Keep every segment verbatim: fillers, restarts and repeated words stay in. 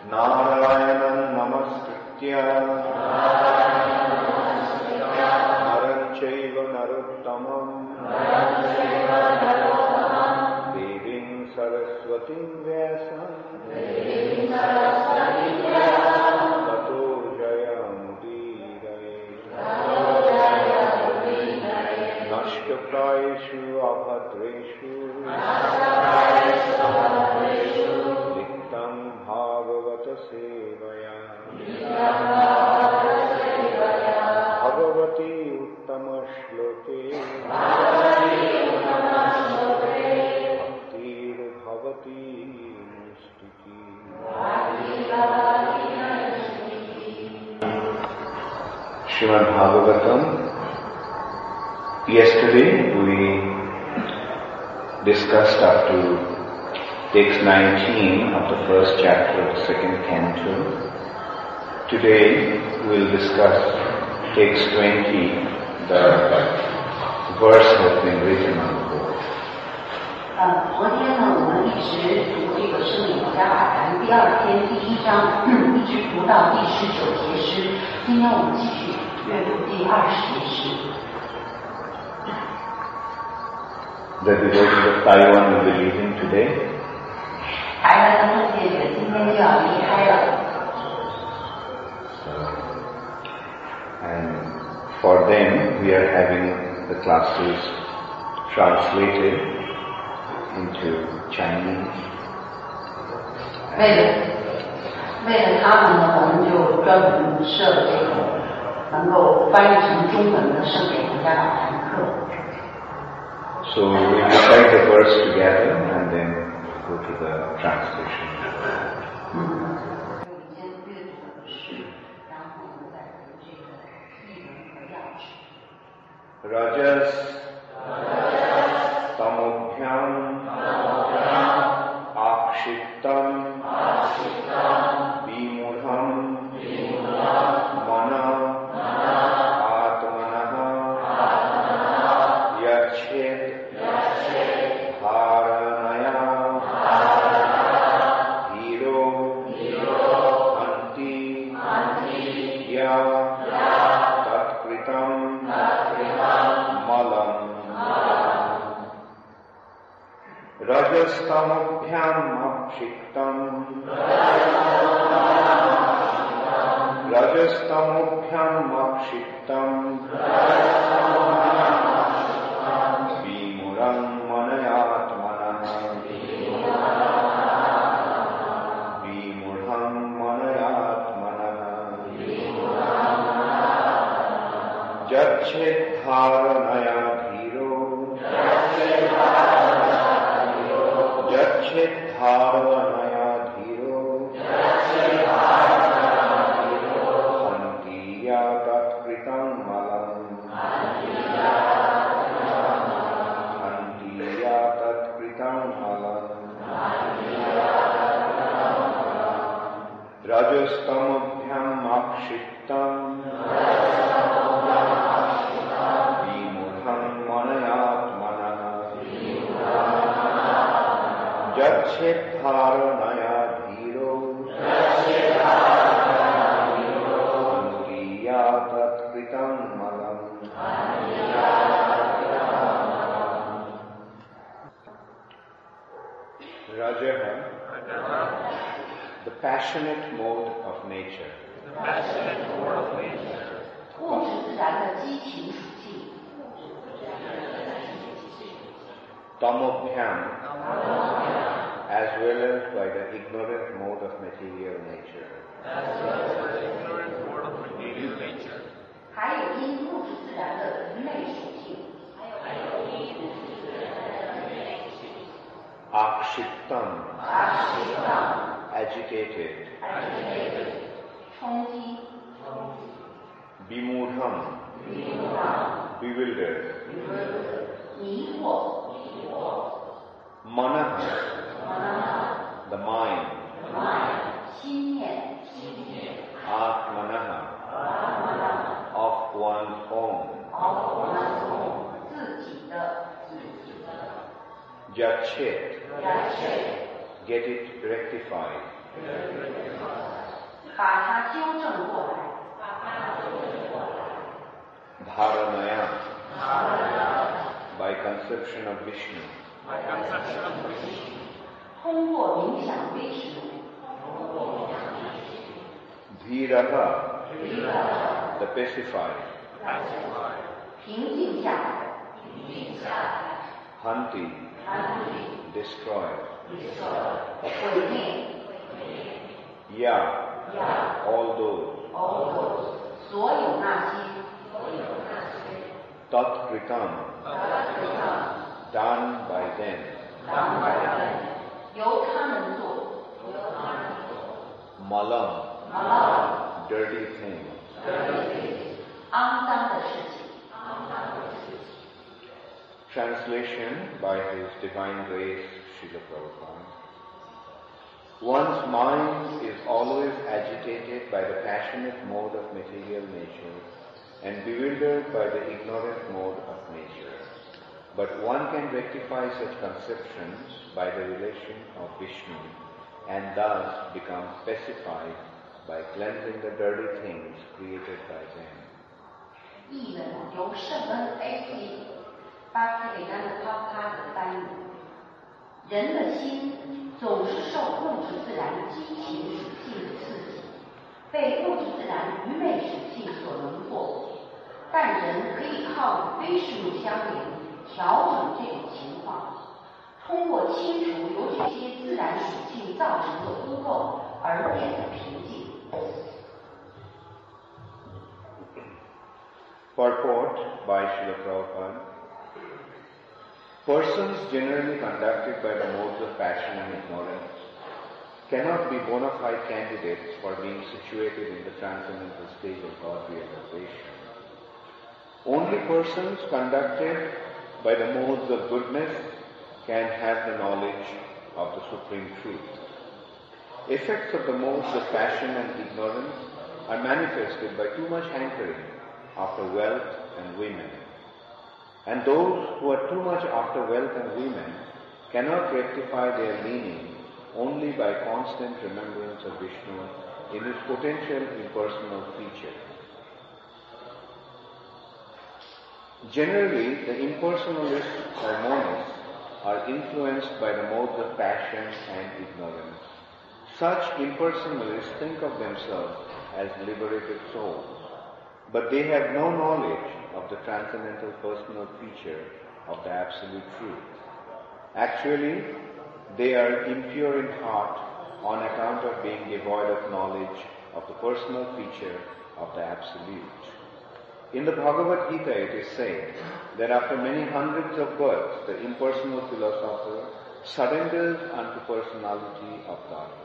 Narayanam namaskritya Naram chaiva narottamam Devim saraswatim vyasam Tato jayamudiraye Nashtaprayeshu abhadreshu Diktam bhagavata sevaya Bhagavati uttama shloke Bhaktir bhavati nustiki Srimad Bhagavatam. Yesterday we discussed up to text nineteen of the first chapter of the second canto. Today we will discuss text twenty, the verse has been written on the board. 呃，昨天呢，我们一直读这个《圣灵加尔谈》第二篇第一章，一直读到第十九节诗。今天我们继续阅读第二十节诗。 The devotees of Taiwan will be leaving today. 台湾的众戒者今天就要离开了。 And for them, we are having the classes translated into Chinese. 为了为了他们呢，我们就专门设了这个能够翻译成中文的圣典国家导谈课。 So we will recite the verse together and then go to the translation. Rajas tamobhyam akshittam vimudham mana atmanah yachet Dharanaya Hiro Anti Ya Tatkritam Malam Rajastamabhyam Akshiktam Rajastamabhyam Akshiktam Vimuram Jachet dharanaya dhiro Jachet dharanaya dhiro Hantiya tatkritam malam Hantiya tatkritam malam Rajastamabhyam akshittam Jachet dharanaya dhiro Hantiya tatkritam malam Rajaha, the passionate mode of nature. The passionate mode of nature. 物质自然的激情属性。 Tamobhyam, as well as by the ignorant mode of material nature. 还有因物质自然的愚昧属性。 Akshittam, Akshittam, agitated. agitated, 冲击。 Vimudham, Vimudham, bewildered. bewildered, 迷惑。 Manah, the mind. mind, 心念。 Atmanah, of one's own. of one's own, 自己的。 Jachet, Jachet, get it rectified. 他纠正过来。 Dharanaya, by conception of Vishnu. 通过冥想威势， Dhiraha, the pacified. 平静下来。 Hanti, destroyed. 毁灭。 Ya, all those. 所有那些。 Tat kritam, done by them. 由他们做。 Malam, Malam, dirty thing. 肮脏的事情。 Translation by His Divine Grace, Srila Prabhupada. One's mind is always agitated by the passionate mode of material nature and bewildered by the ignorant mode of nature. But one can rectify such conceptions by the relation of Vishnu and thus become pacified by cleansing the dirty things created by them. 译文由圣恩 A C 巴克里丹的帕帕的翻译。人的心总是受物质自然激情属性的刺激，被物质自然愚昧属性所笼络。但人可以靠与威势路相连，调整这种情况，通过清除由这些自然属性造成的污垢而变得平静。 Purport by Srila Prabhupada. Persons generally conducted by the modes of passion and ignorance cannot be bona fide candidates for being situated in the transcendental stage of God realization. Only persons conducted by the modes of goodness can have the knowledge of the Supreme Truth. Effects of the modes of passion and ignorance are manifested by too much hankering after wealth and women. And those who are too much after wealth and women cannot rectify their leaning only by constant remembrance of Vishnu in his potential impersonal feature. Generally, the impersonalists or monists are influenced by the modes of passion and ignorance. Such impersonalists think of themselves as liberated souls, but they have no knowledge of the transcendental personal feature of the Absolute Truth. Actually, they are impure in heart on account of being devoid of knowledge of the personal feature of the Absolute. In the Bhagavad Gita it is said that after many hundreds of births, the impersonal philosopher surrenders unto personality of Godhead.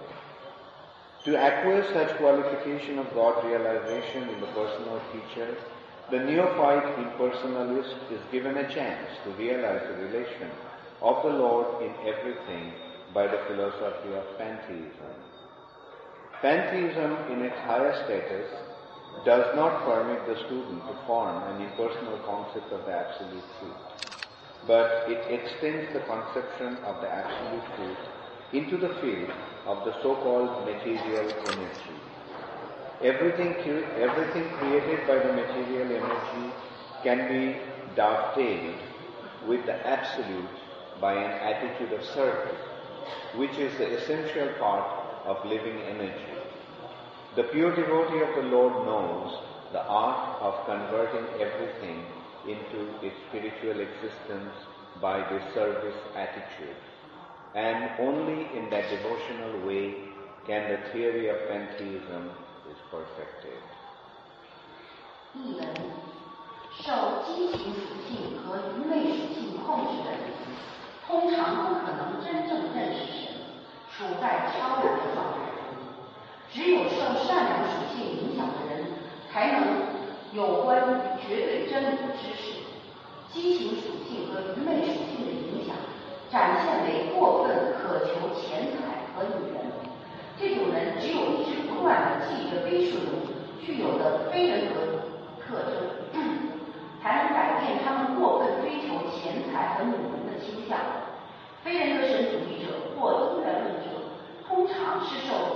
To acquire such qualification of God realization in the personal feature, the neophyte impersonalist is given a chance to realize the relation of the Lord in everything by the philosophy of pantheism. Pantheism in its higher status does not permit the student to form an impersonal concept of the Absolute Truth, but it extends the conception of the Absolute Truth into the field of the so-called material energy. Everything, everything created by the material energy can be dovetailed with the Absolute by an attitude of service, which is the essential part of living energy. The pure devotee of the Lord knows the art of converting everything into its spiritual existence by this service attitude. And only in that devotional way can the theory of pantheism is perfected. 译文：受激情属性和愚昧属性控制的人，通常不可能真正认识神，处在超然的状态。只有受善良属性影响的人，才能有关于绝对真理的知识。激情属性和愚昧属性的影响，展现为过分渴求钱财和女人。这种人只有一直不断地记着悲术人具有的非人格特征，才能改变他们过分追求钱财和女人的倾向。非人格神主义者或因缘论者，通常是受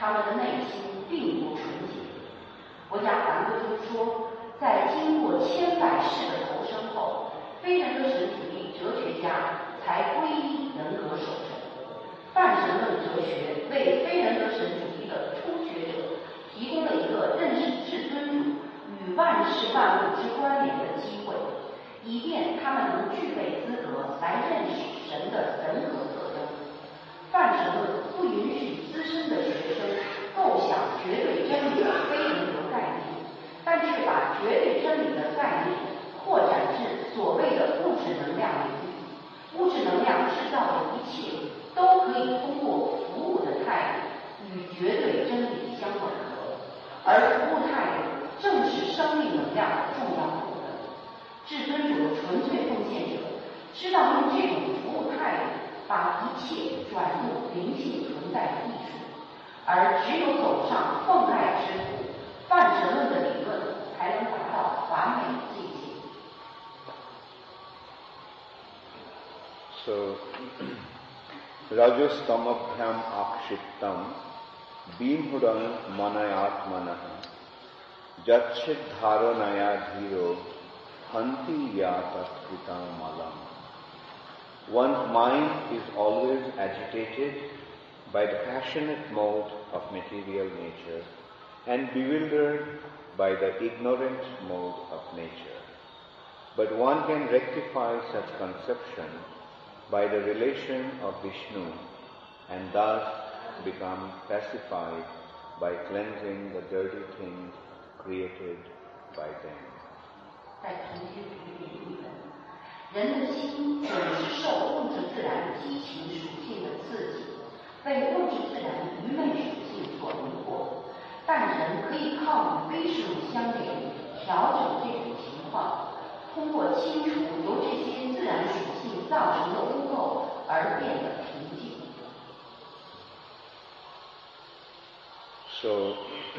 他们的内心并不纯洁。国家梵歌中说，在经过千百世的投生后，非人格神主义哲学家才皈依人格守神。泛神论哲学为非人格神主义的初学者提供了一个认识至尊主与万事万物之关联的机会，以便他们能具备资格来认识神的人格特征。泛神论不允许资深的学生构想绝对真理的非人格概念，但却把绝对真理的概念扩展至所谓的物质能量领域。物质能量制造的一切都可以通过服务的态度与绝对真理相吻合，而服务态度正是生命能量的重要部分。至尊主的纯粹奉献者知道用这种服务态度把一切转入灵性存在的艺术，而只有走上奉爱之路，泛神论的理论才能达到完美的境界。 So, Rajastamabhyam akshiptam bimhudam manayatmanah jachit dharanaya dhiro hanti yatakritam malam. One's mind is always agitated by the passionate mode of material nature and bewildered by the ignorant mode of nature. But one can rectify such conception by the relation of Vishnu and thus become pacified by cleansing the dirty things created by them. 在重新比喻一本，人的心总是受物质自然激情属性的刺激，被物质自然愚昧属性所迷惑。但人可以靠与威势相连，调整这种情况，通过清除由这些自然属性造成的污垢而变得平静。 So,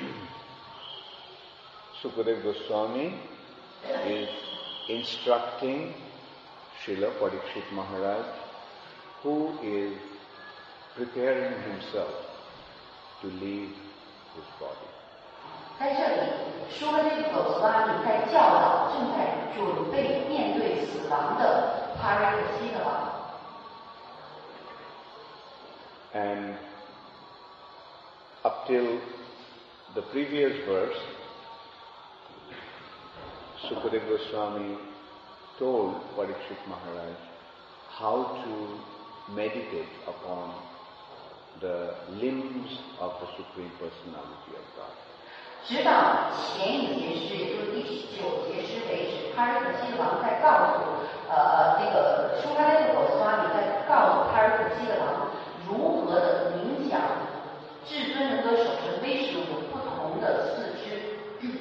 Sukadeva Goswami is instructing Srila Parikshit Maharaj, who is preparing himself to leave his body. 在这里，说了这个狗拉米在教导正在准备面对死亡的帕瑞克西的王。 And up till the previous verse, Sukadeva Goswami told Parikshit Maharaj how to meditate upon the limbs of the Supreme Personality of God. 直到前一节诗，也就是第九节诗为止，帕瑞克西的王在告诉呃那个舒哈雷的狗斯瓦米在告诉帕瑞克西的王如何的冥想至尊人格守神威势有不同的四肢。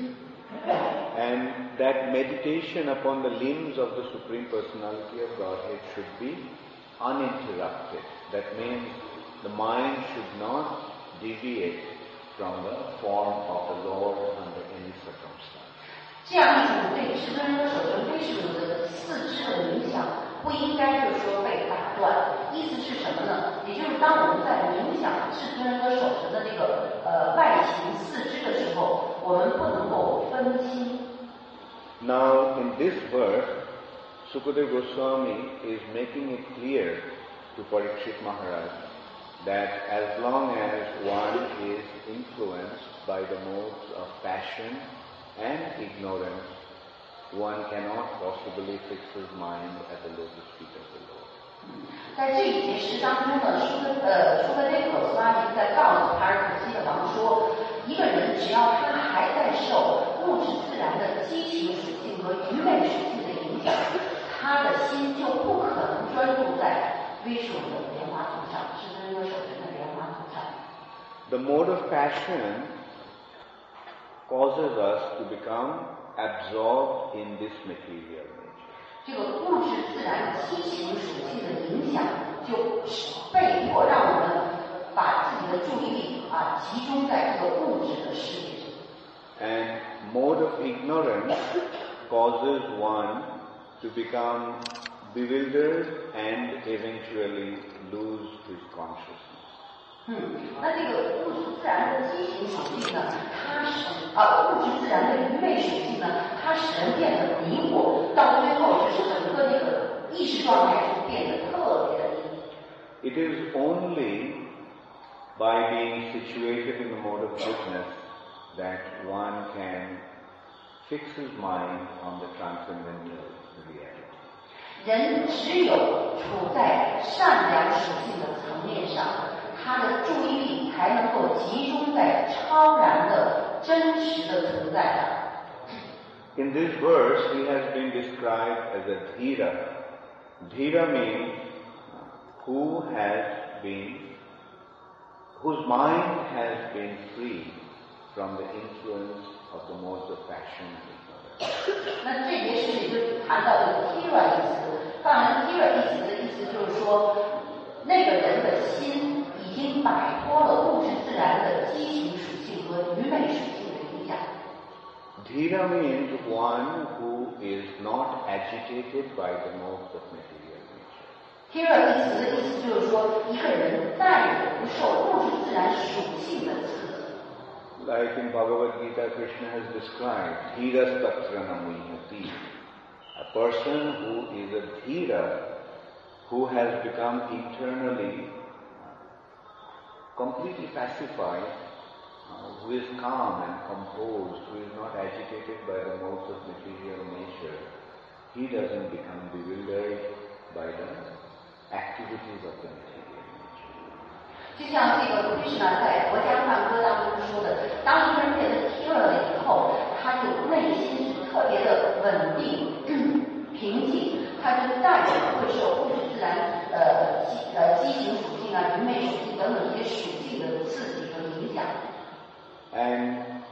And that meditation upon the limbs of the Supreme Personality of Godhead should be uninterrupted. That means the mind should not deviate from the form of the Lord under any circumstance. 这样一种对至尊人格守神威势的四肢的冥想，不应该就是说被打断。意思是什么呢？也就是当我们在冥想至尊人格守神的这个呃外形四肢的时候，我们不能够分心。 Now, in this verse, Sukadeva Goswami is making it clear to Parikshit Maharaj that as long as one is influenced by the modes of passion and ignorance, one cannot possibly fix his mind at the lotus feet of the Lord. 在这一节诗当中呢，舒格呃舒格雷可斯拉尼在告诉帕尔可西的王说，一个人只要他还在受物质自然的激情属性和愚昧属性的影响，他的心就不可能专注在威属的莲花图上，至尊人格守神的莲花图上。 The mode of passion causes us to become absorbed in this material nature. 这个物质自然激情属性的影响，就被迫让我们把自己的注意力啊集中在这个物质的世界上。 And mode of ignorance causes one to become bewildered and eventually lose his consciousness. 嗯，那这个物质自然的畸形属性呢，它使啊物质自然的愚昧属性呢，它使人变得迷惑，到最后就是整个这个意识状态就变得特别的低。 It is only by being situated in the mode of goodness that one can fix his mind on the transcendental reality. 人只有处在善良属性的层面上，他的注意力才能够集中在超然的真实的存在上。 In this verse, he has been described as a dhira. Dhira means who has been, whose mind has been free from the influence of the modes of passion and ignorance. 那这节诗里就谈到这个 dhira 意思，当然 dhira 意思的意思就是说，那个人的心已经摆脱了物质自然的畸形属性和愚昧属性的影响。 Dhira means one who is not agitated by the modes of material nature. dhira 意思的意思就是说，一个人再也不受物质自然属性的刺激。 Like in Bhagavad Gita, Krishna has described, Dhiras Tatranam Vihati. A person who is a dhira, who has become eternally, completely pacified, uh, who is calm and composed, who is not agitated by the modes of material nature, he doesn't become bewildered by the activities of the material nature. 就像这个 Krishna 在《佛家梵歌》当中说的，当一个人变得 dhira 了以后，他就内心是特别的稳定、平静，他就再也不会受物质自然呃畸呃畸形属性啊、愚昧属性等等这些属性的刺激和影响。 And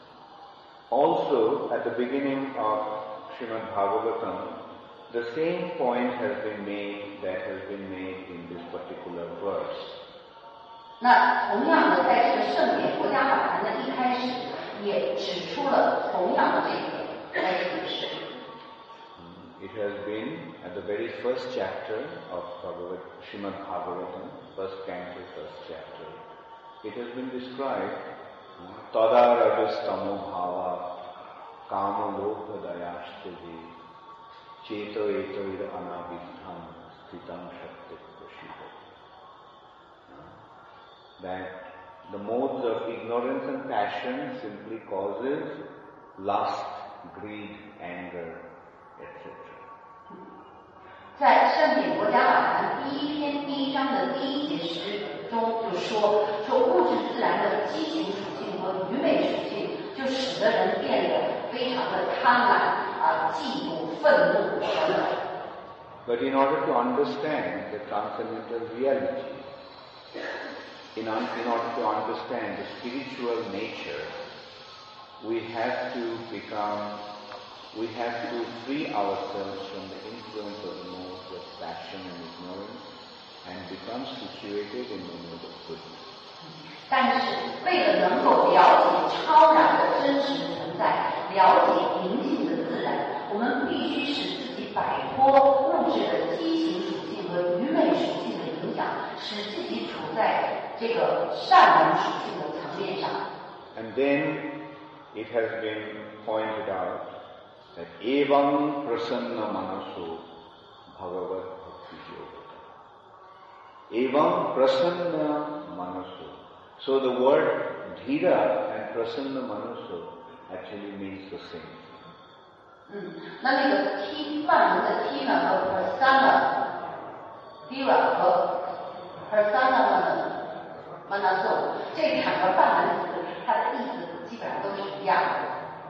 also at the beginning of Srimad Bhagavatam, the same point has been made that has been made in this particular verse. 那同样的，在这个圣典国家法坛的一开始，也指出了同样的这个来解释。 It has been at the very first chapter of Bhagavad, Srimad Bhagavatam, first canto, first chapter. It has been described, Tada rajastamo bhava kama lobha dayashtaji cheto eto ida anabidham sthitam shakti prashiva. That the modes of ignorance and passion simply causes lust, greed, anger, et cetera. 在圣典国家法坛第一篇第一章的第一节诗中就说，说物质自然的畸形属性和愚昧属性，就使得人变得非常的贪婪啊、嫉妒、愤怒等等。 But in order to understand the transcendental reality, in, un, in order to understand the spiritual nature, we have to become, we have to free ourselves from the influence of the modes of passion and ignorance and become situated in the mode of goodness. 但是，为了能够了解超然的真实存在，了解宁静的自然，我们必须使自己摆脱物质的畸形属性和愚昧属性的影响，使自己处在这个善良属性的层面上。 And then it has been pointed out that evam prasanna manaso bhagavat bhakti yoga. Evam prasanna manaso. So the word dhira and prasanna manaso actually means the same thing. 嗯，那那个 t 梵文的 t 呢和 prasanna dhira 和 prasanna manaso 这两个梵文词，它的意思基本上都是一样的。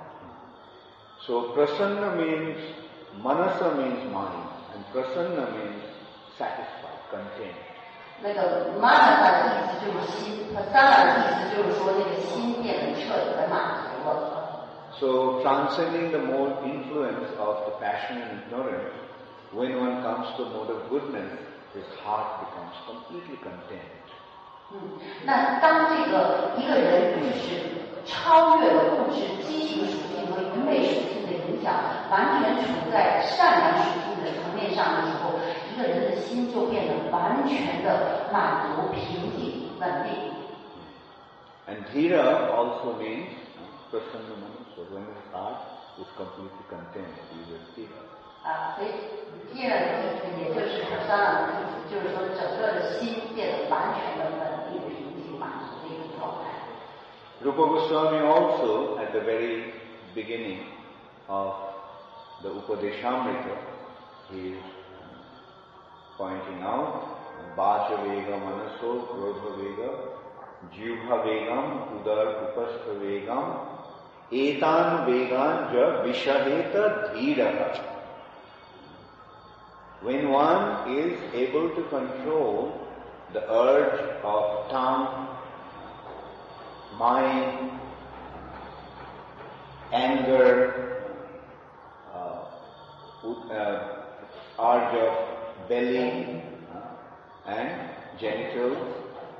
So prasanna means, manasa means mind, and prasanna means satisfied, content. 那个 manasa 的意思就是心 ，prasanna 的意思就是说那个心变得彻底的满足了。 So transcending the mode influence of the passion and ignorance, when one comes to the mode of goodness, his heart becomes completely content. 嗯，那当这个一个人就是超越了物质畸形属性和愚昧属性的影响，完全处在善良属性的层面上的时候，一个人的心就变得完全的满足、平静。 稳定。 And dhira also means prasanna mana. So when his heart is completely content, he is dhira. 啊，所以 dhira 的意思也就是 prasana 的意思，就是说整个的心变得完全的稳定、平静、满足的一种状态。 Rupa Goswami also, at the very beginning of the Upadeshamrita, he is pointing out Vacha Vega Manaso Krodha Vega Jivha Vegam Udar Upastha Vegam Etan Vegan Ja Vishaheta Dhiraha. When one is able to control the urge of tongue, mind, anger, uh, uh, urge of belly uh, and genitals,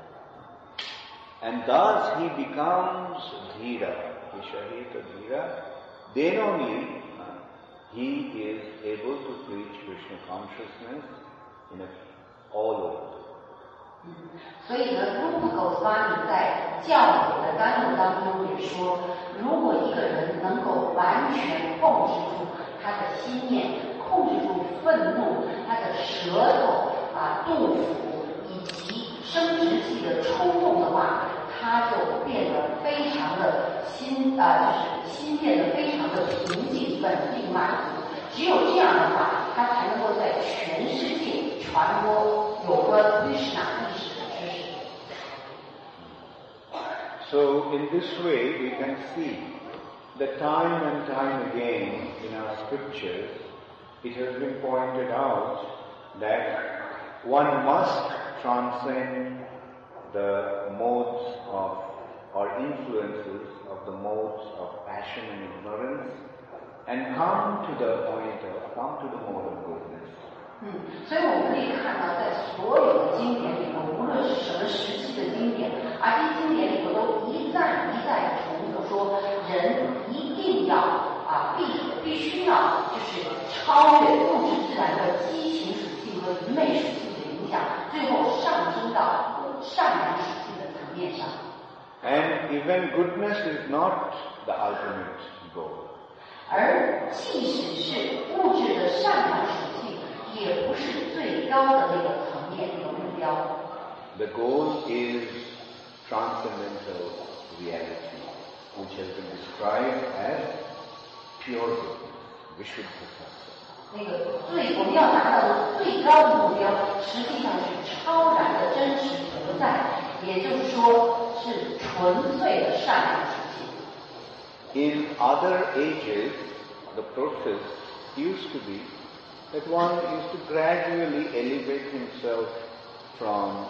and thus he becomes dhira, vishahita dhira, then only uh, he is able to preach Krishna consciousness in a, all over. 所以呢，如果狗斯巴尼在教诲的甘露当中也说，如果一个人能够完全控制住他的心念，控制住愤怒，他的舌头啊、肚腹以及生殖器的冲动的话，他就变得非常的心啊、就是心变得非常的平静、稳定、满足。只有这样的话，他才能够在全世界传播有关Krishna意识的知识。 So in this way we can see that time and time again in our scriptures it has been pointed out that one must transcend the modes of or influences of the modes of passion and ignorance and come to the point of, come to the mode of goodness. 嗯，所以我们可以看到，在所有的经典里头，无论是什么时期的经典，而这些经典里头都一再一再的重复说，人一定要啊，必必须要就是超越物质自然的激情属性和愚昧属性的影响，最后上升到善良属性的层面上。 And even goodness is not the ultimate goal. 而即使是物质的善良属性，也不是最高的那个层面的目标。 The goal is transcendental reality, which has been described as pure goodness, Vishuddha-sattva. 那个最我们要达到的最高的目标，实际上是超然的真实存在，也就是说是纯粹的善良属性。 In other ages, the process used to be that one is to gradually elevate himself from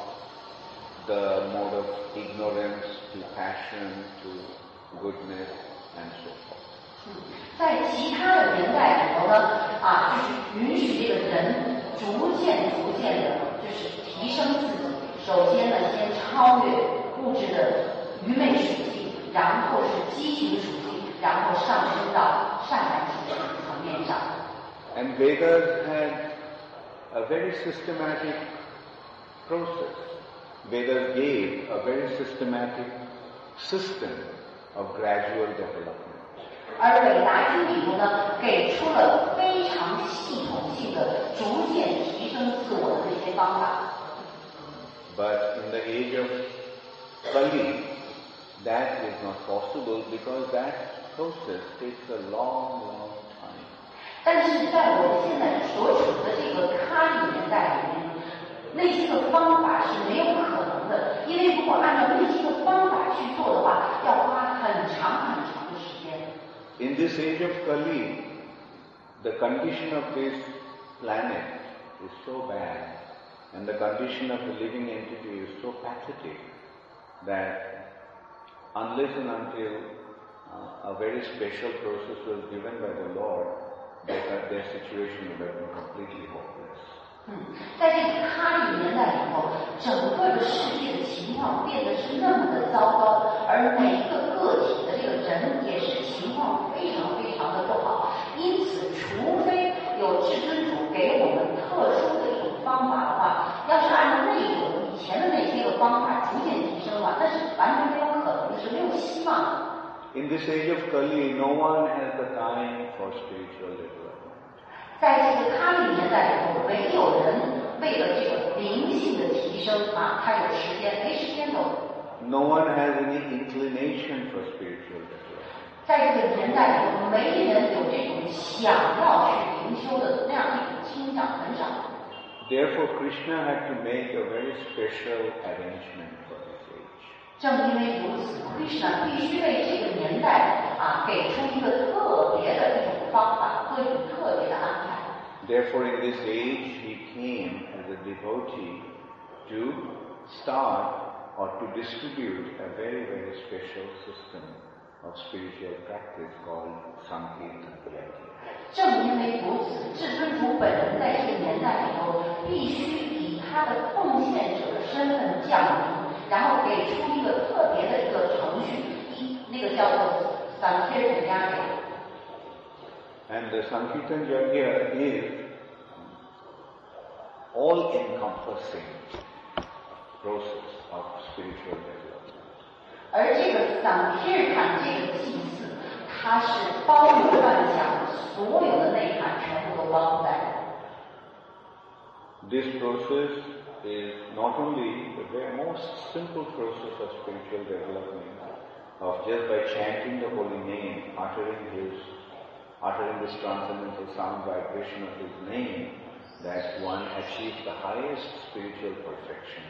the mode of ignorance to passion to goodness and so forth. 在其他的年代里头呢，啊，就是允许这个人逐渐逐渐的，就是提升自己。首先呢，先超越物质的愚昧属性，然后是激情属性，然后上升到善良属性层面上。 And Vedas had a very systematic process. Vedas gave a very systematic system of gradual development. 而伟达经里头呢，给出了非常系统性的、逐渐提升自我的这些方法。 But in the age of Kali, that is not possible because that process takes a long, long time. 但是在我们现在所处的这个咖喱年代里面，那些个方法是没有可能的，因为如果按照那些个方法去做的话，要花很长很长的时间。 In this age of Kali, the condition of this planet is so bad, and the condition of the living entity is so pathetic that unless and until uh, a very special process was given by the Lord, their, their situation would have been completely hopeless. 嗯，在这个咖喱年代里头，整个的世界的情况变得是那么的糟糕，而每一个个体的这个人也是情况非常非常的不好。因此，除非有至尊主给我们特殊的一种方法的话，要是按照那种以前的那些个方法逐渐提升了，那是完全没有可能的，是没有希望的。 In this age of Kali, no one has the time for spiritual development. 在这个咖喱年代里头，没有人为了这个灵性的提升啊，他有时间，没时间的。 No one has any inclination for spiritual development. 在这个年代里头，没人有这种想要去灵修的那样一种倾向，很少。 Therefore, Krishna had to make a very special arrangement for this age. 正因为如此 ，Krishna 必须为这个年代啊给出一个特别的一种方法，做一种特别的安排。 Therefore, in this age, he came as a devotee to start or to distribute a very, very special system of spiritual practice called Sankirtan Yajna. 正因为如此，至尊主本人在这个年代里头，必须以他的奉献者的身份降临，然后给出一个特别的一个程序，一那个叫做 Sankirtan Yajna。 And the Sankirtan Yajna is all-encompassing process of spiritual development. 而这个桑提坦这个祭祀，它是包罗万象，所有的内涵全部都包在。 This process is not only the very most simple process of spiritual development, of just by chanting the holy name, uttering his, uttering this transcendental sound vibration of his name, that one achieves the highest spiritual perfection.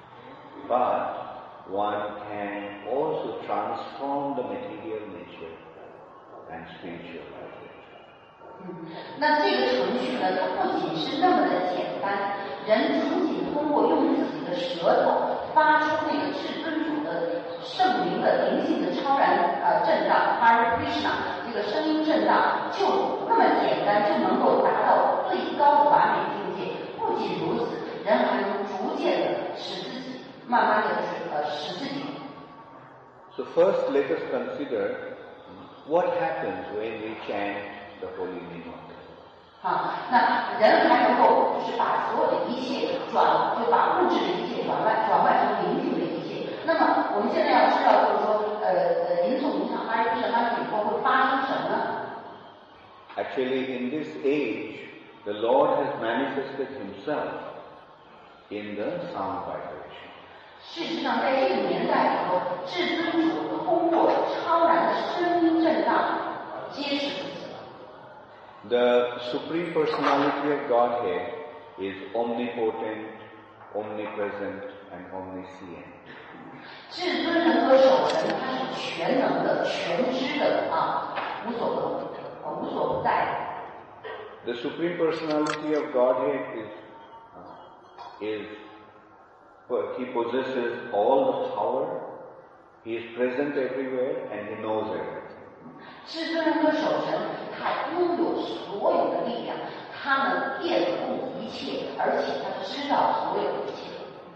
But one can also transform the material nature and spiritual life. 嗯，那这个程序呢，它不仅是那么的简单，人仅仅通过用自己的舌头发出那个至尊主的圣灵的灵性的超然呃震荡 Hare Krishna 这个声音震荡，就那么简单就能够达到最高的完美境界。不仅如此，人还能逐渐的使自己慢慢的呃使自己。 So first, let us consider what happens when we chant the holy name of God. 啊，那人还能够就是把所有的一切转，就把物质的一切转换转换成灵性的一切。那么我们现在要知道，就是说，呃呃，吟诵吟唱哈利路亚当以后会发生什么呢 Actually, in this age, the Lord has manifested Himself in the sound vibration. 事实上，在这个年代里头，至尊主通过超然的声音震荡揭示自己。 The Supreme Personality of Godhead is omnipotent, omnipresent, and omniscient. 至尊人格守神，他是全能的、全知的啊，无所不无所不在的。 The Supreme Personality of Godhead is uh, is well, He possesses all the power. He is present everywhere, and He knows everything. 至尊人格守神，他拥有所有的力量，他能遍布一切，而且他知道所有的一切。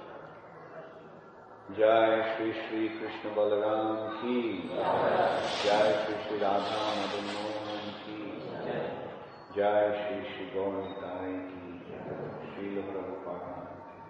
Jai Shri Shri Krishna Balaram Ki Jai Shri Shri Radha Madan Mohan Ki Jai Shri Shri Gaur Nitai Ki Srila Prabhupada.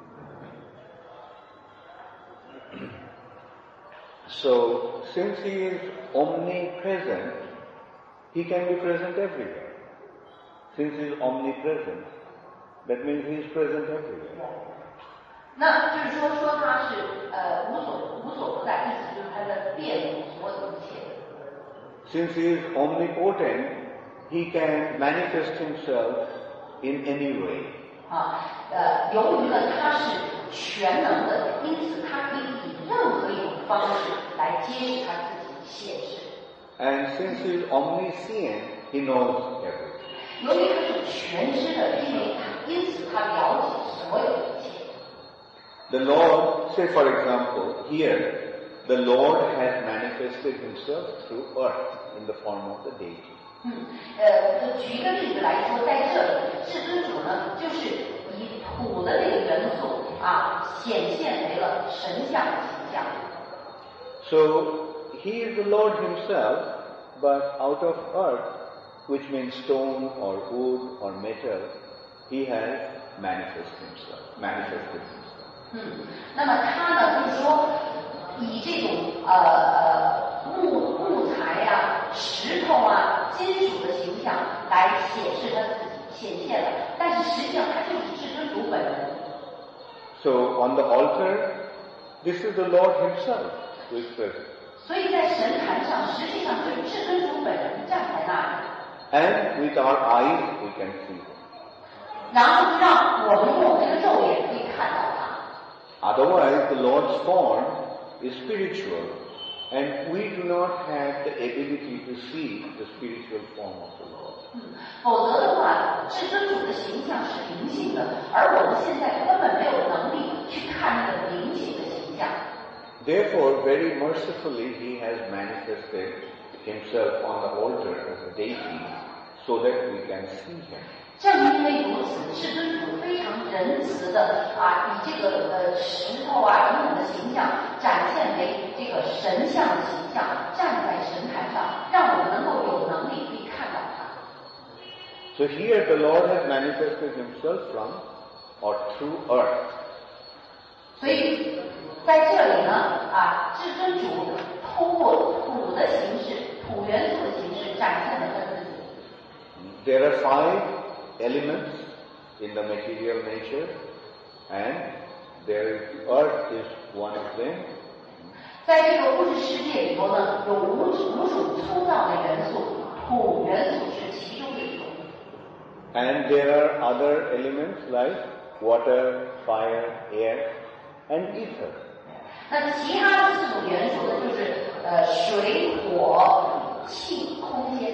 So, since He is omnipresent, He can be present everywhere. Since He is omnipresent, that means He is present everywhere. 那就是说，说他是呃无所无所不在，意思就是他在遍布所有一切。 Since He is omnipotent, He can manifest Himself in any way. 啊，呃，由于呢他是全能的，因此他可以以任何一种方式来揭示他自己现世。 And since He is omniscient, He knows everything. 由于他是全知的，因为他因此他了解所有的一切。 The Lord, say for example, here, the Lord has manifested Himself through earth in the form of the deity. 嗯，呃，举一个例子来说，在这里，至尊主呢，就是以土的那个元素啊，显现为了神像的形象。 So, He is the Lord Himself, but out of earth, which means stone or wood or metal, He has manifested Himself, manifested Himself. 嗯，那么他呢，就是说以这种呃呃木木材啊、石头啊、金属的形象来显示他自己显现了，但是实际上他就是至尊主本人。 So on the altar, this is the Lord Himself who is present. 所以在神坛上，实际上就是至尊主本人站在那里。 And with our eyes we can see Him. 然后让我们用我们的肉眼可以看到他。 Otherwise, the Lord's form is spiritual, and we do not have the ability to see the spiritual form of the Lord. 嗯，否则的话，至尊主的形象是灵性的，而我们现在根本没有能力去看那个灵性的形象。 Therefore, very mercifully, He has manifested Himself on the altar as a deity, so that we can see Him. 正因为如此，至尊主非常仁慈的啊，以这个呃石头啊等等的形象展现为这个神像的形象，站在神坛上，让我们能够有能力可以看到他。 So here the Lord has manifested Himself from or through earth. 所以在这里呢啊，至尊主通过土的形式、土元素的形式展现了他自己。 There are five elements in the material nature, and there is earth is one of them. 在这个物质世界里头呢，有五五种粗糙的元素，土元素是其中的一种。 And there are other elements like water, fire, air, and ether. 那其他的四种元素呢，就是呃水、火、气、空间。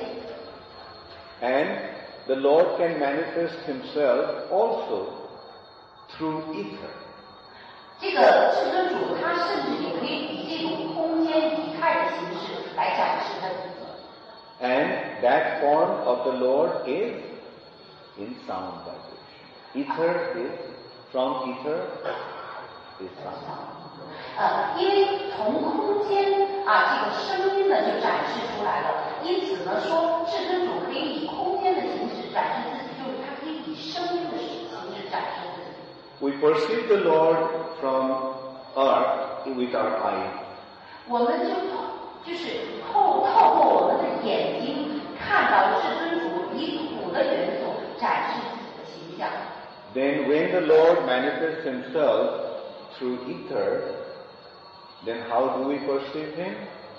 And the Lord can manifest Himself also through ether. 这个至尊主他甚至也可以以这种空间以太的形式来展示他自己。 And that form of the Lord is in sound vibration. Ether is, from ether is sound. 呃，因为从空间啊这个声音呢就展示出来了，因此呢说至尊主可以以空间的形式展示自己，就是他可以以声音的形式展示自己。 We perceive the Lord from earth with our eyes. 我们就就是透透过我们的眼睛看到至尊主以土的元素展示自己的形象。 Then when the Lord manifests Himself through ether, then how do we perceive Him?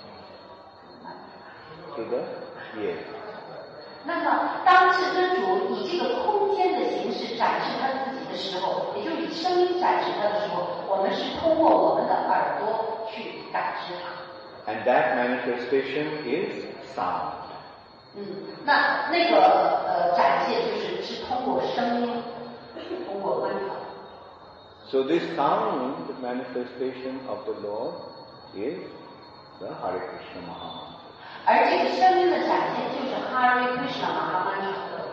Through the yes. 那么当至尊主以这个空间的形式展示他自己的时候，也就是以声音展示他的时候，我们是通过我们的耳朵去感知他。 And that manifestation is sound. 嗯，那那个呃展现就是是通过声音，通过观察。 So this sound manifestation of the Lord is the Hare Krishna Mahamantra. 而这个声音的展现就是 Hare Krishna Mahamantra。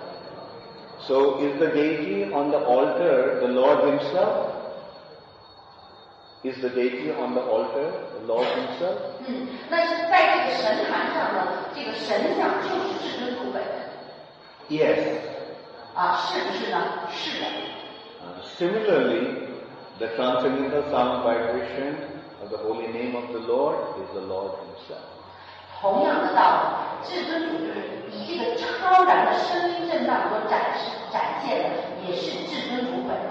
So is the deity on the altar the Lord Himself? Is the deity on the altar the Lord Himself? 嗯，那是在这个神坛上呢，这个神像就是至尊主本人。 Yes. 啊，是不是呢？是的。 Uh, similarly, the transcendental sound vibration of the holy name of the Lord is the Lord Himself. 同样的道理，至尊主就是以这个超然的声音震荡所展示展现的，也是至尊主本人。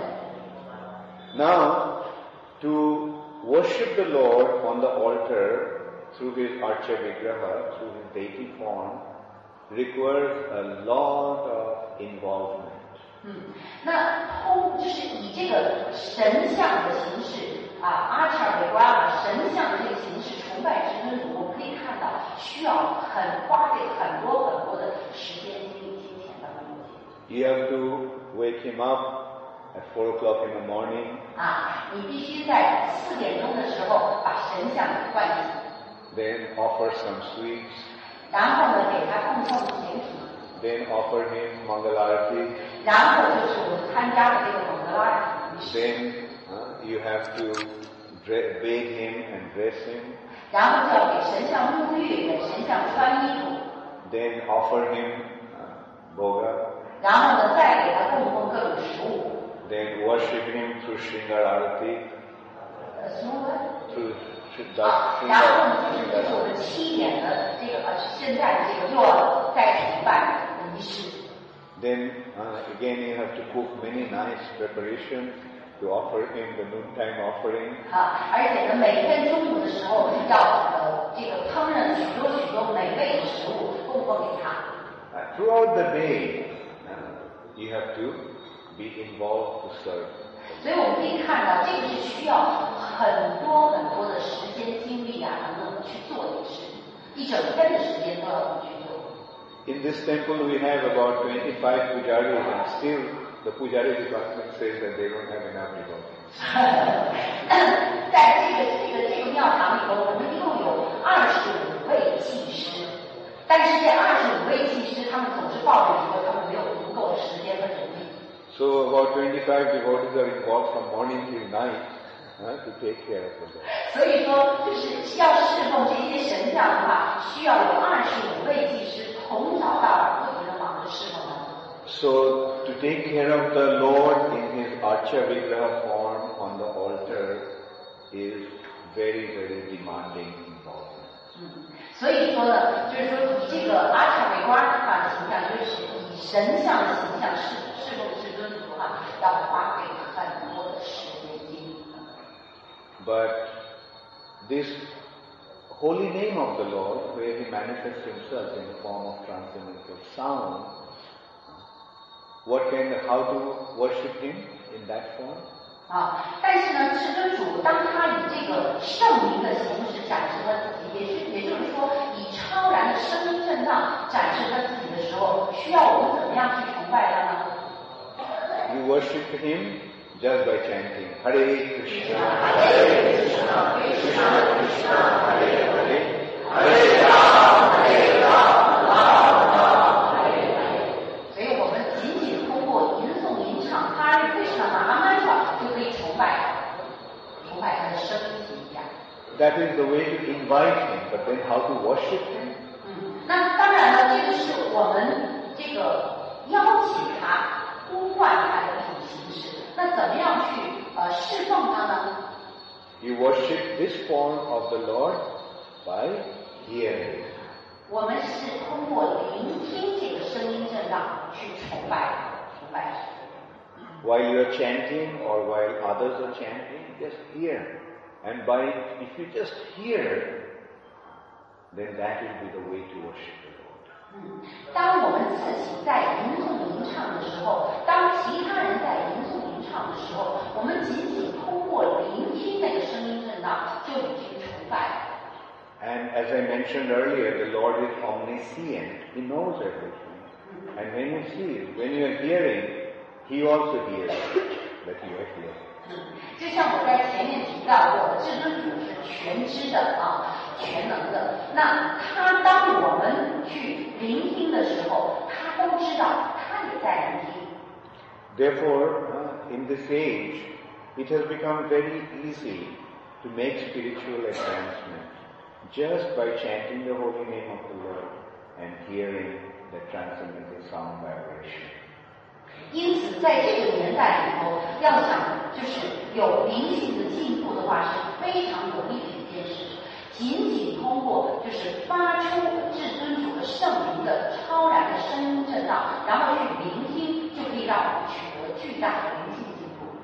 Now, to worship the Lord on the altar through His Archa Vigraha, through His deity form, requires a lot of involvement. 嗯，那通就是以这个神像的形式啊，阿查维瓜神像的这个形式崇拜至尊主，我们可以看到需要很花费很多很多的时间、精力、金钱的东西。 You have to wake Him up at four o'clock in the morning. 啊，你必须在四点钟的时候把神像唤醒。 Then offer some sweets. 然后呢，给他供奉甜品。 Then offer Him Mangalarati. 然后就是我们参加的这个蒙德拉仪式。 Then uh, you have to bathe Him and dress Him. 然后就要给神像沐浴，给神像穿衣服。 Then offer Him uh, Bhoga. 然后呢，再给他供奉各种食物。 Then worship Him through Shringararati. Through 啊，然后呢，就是这是我们七点的这个呃现在的这个若在崇拜的仪式。 Then uh, again you have to cook many nice preparations to offer him the noontime offering. 啊，而且呢，每天中午的时候要呃这个烹饪许多许多美味的食物供奉给他。 Uh, throughout the day, uh, you have to be involved to serve. 所以我们可以看到，这个是需要很多很多的时间、精力啊等等去做的事，一整天的时间都要去做。 In this temple, we have about twenty-five pujaris, and still the pujari department says that they don't have enough devotees. 在这个这个这个庙堂里头，我们一共有二十五位祭师，但是这二十五位祭师，他们总是抱怨说他们没有足够的时间和人力。 So about twenty-five devotees are involved from morning till night uh, to take care of the Lord. 所以说，就是要侍奉这些神像的话，需要有二十五位祭师从早到晚不停的忙着侍奉他。 So to take care of the Lord in his Archa Vigraha form on the altar is very, very demanding involvement. 嗯，所以说呢，就是说以这个阿查维瓜的话形象，就是以神像的形象侍侍奉至尊主的话，要花费很多的时间精力。 But this holy name of the Lord, where he manifests himself in the form of transcendental sound, what can, how to worship him in that form? 啊，但是呢，至尊主当他以这个圣灵的形式展示他自己，也是也就是说，以超然的声音震荡展示他自己的时候，需要我们怎么样去崇拜他呢？ You worship him just by chanting Hare Krishna, Hare Krishna, Krishna Krishna, Hare Hare, Hare Rama, Hare Rama, Rama Hare Hare。所以我们仅仅通过吟诵吟唱 Hare Krishna Mahamantra 就可以崇拜他，崇拜他的声音形象。 That is the way to invite him, but then how to worship him? 嗯，那当然了，这个是我们这个邀请他。呼唤他的一种形式，那怎么样去呃释放他呢 You worship this form of the Lord by hearing. 我们是通过聆听这个声音震荡去崇拜崇拜神。 While you are chanting or while others are chanting, just hear. And by if you just hear, then that will be the way to worship the Lord. 嗯，当我们自己在吟诵吟唱的时候，当其他人在吟诵吟唱的时候，我们仅仅通过聆听那个声音震荡，就已经崇拜了。 And as I mentioned earlier, the Lord is omniscient. He knows everything. Mm-hmm. And when you see, when you are hearing, He also hears that you are hearing. 嗯，就像我在前面提到过，至尊主是全知的啊，全能的。那他当我们去聆听的时候，他都知道，他也在聆听。 Therefore, uh, in this age, it has become very easy to make spiritual advancement just by chanting the holy name of the Lord and hearing the transcendental sound vibration. 因此，在这个年代里头，要想就是有灵性的进步的话，是非常容易的一件事。仅仅通过就是发出至尊主的圣灵的超然的声音震荡，然后去聆听，就可以让我们取得巨大的灵性进步。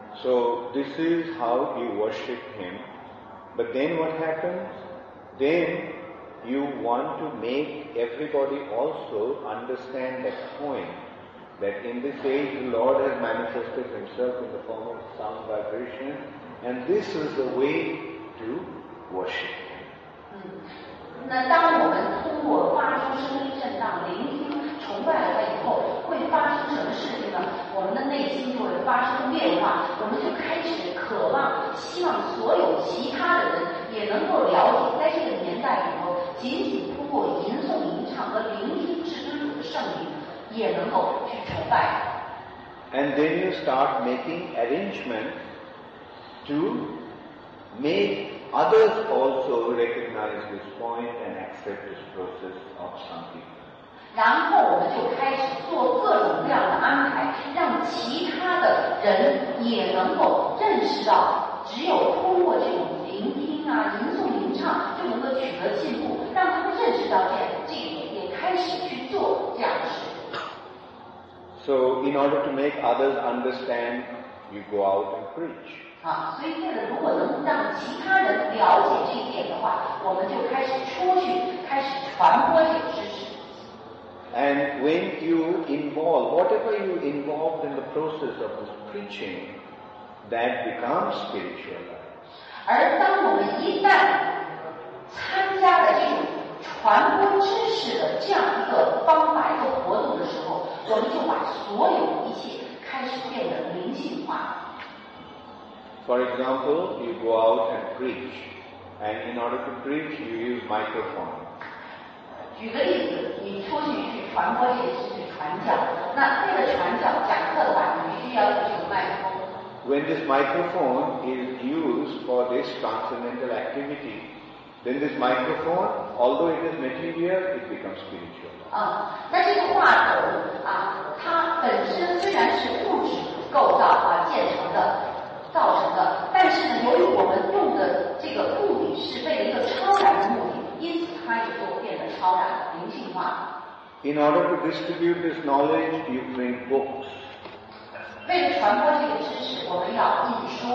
So this is how you worship Him. But then what happens? Then you want to make everybody also understand that point. That in this age the Lord has manifested Himself in the form of sound vibration, and this is the way to worship Him. 嗯，那当我们通过发出声音震荡、聆听、崇拜了它以后，会发生什么事情呢？我们的内心就会发生变化，我们就开始渴望，希望所有其他的人也能够了解，在这个年代里头，仅仅通过吟诵、吟唱和聆听至尊主的圣灵。也能够去崇拜。 And then you start making arrangements to make others also recognize this point and accept this process of some people. 然后我们就开始做各种各样的安排，让其他的人也能够认识到只有通过这种聆听啊、吟诵吟唱，就能够取得进步，让他们认识到这样这一点，也开始去做这样的事。 So, in order to make others understand, you go out and preach. 啊，所以为了如果能让其他人了解这一点的话，我们就开始出去，开始传播这个知识。 And when you involve, whatever you involved in the process of this preaching, that becomes spiritual life. 而当我们一旦参加了这种传播知识的这样一个方法、一个活动的时候，我们就把所有一切开始变得灵性化。 For example, you go out and preach, and in order to preach, you use microphone. 举个例子，你出去去传播这个知识、传教，那为了传教讲课的话，你必须要有这个麦克风。 When this microphone is used for this transcendental activity, then this microphone, although it is material, it becomes spiritual. 啊、嗯，那这个话筒啊，它本身虽然是物质构造啊建成的、造成的，但是呢，由于我们用的这个目的是为了一个超然的目的，因此它也就变得超然、灵性化。 In order to distribute this knowledge, you print books. 为了传播这个知识，我们要印书。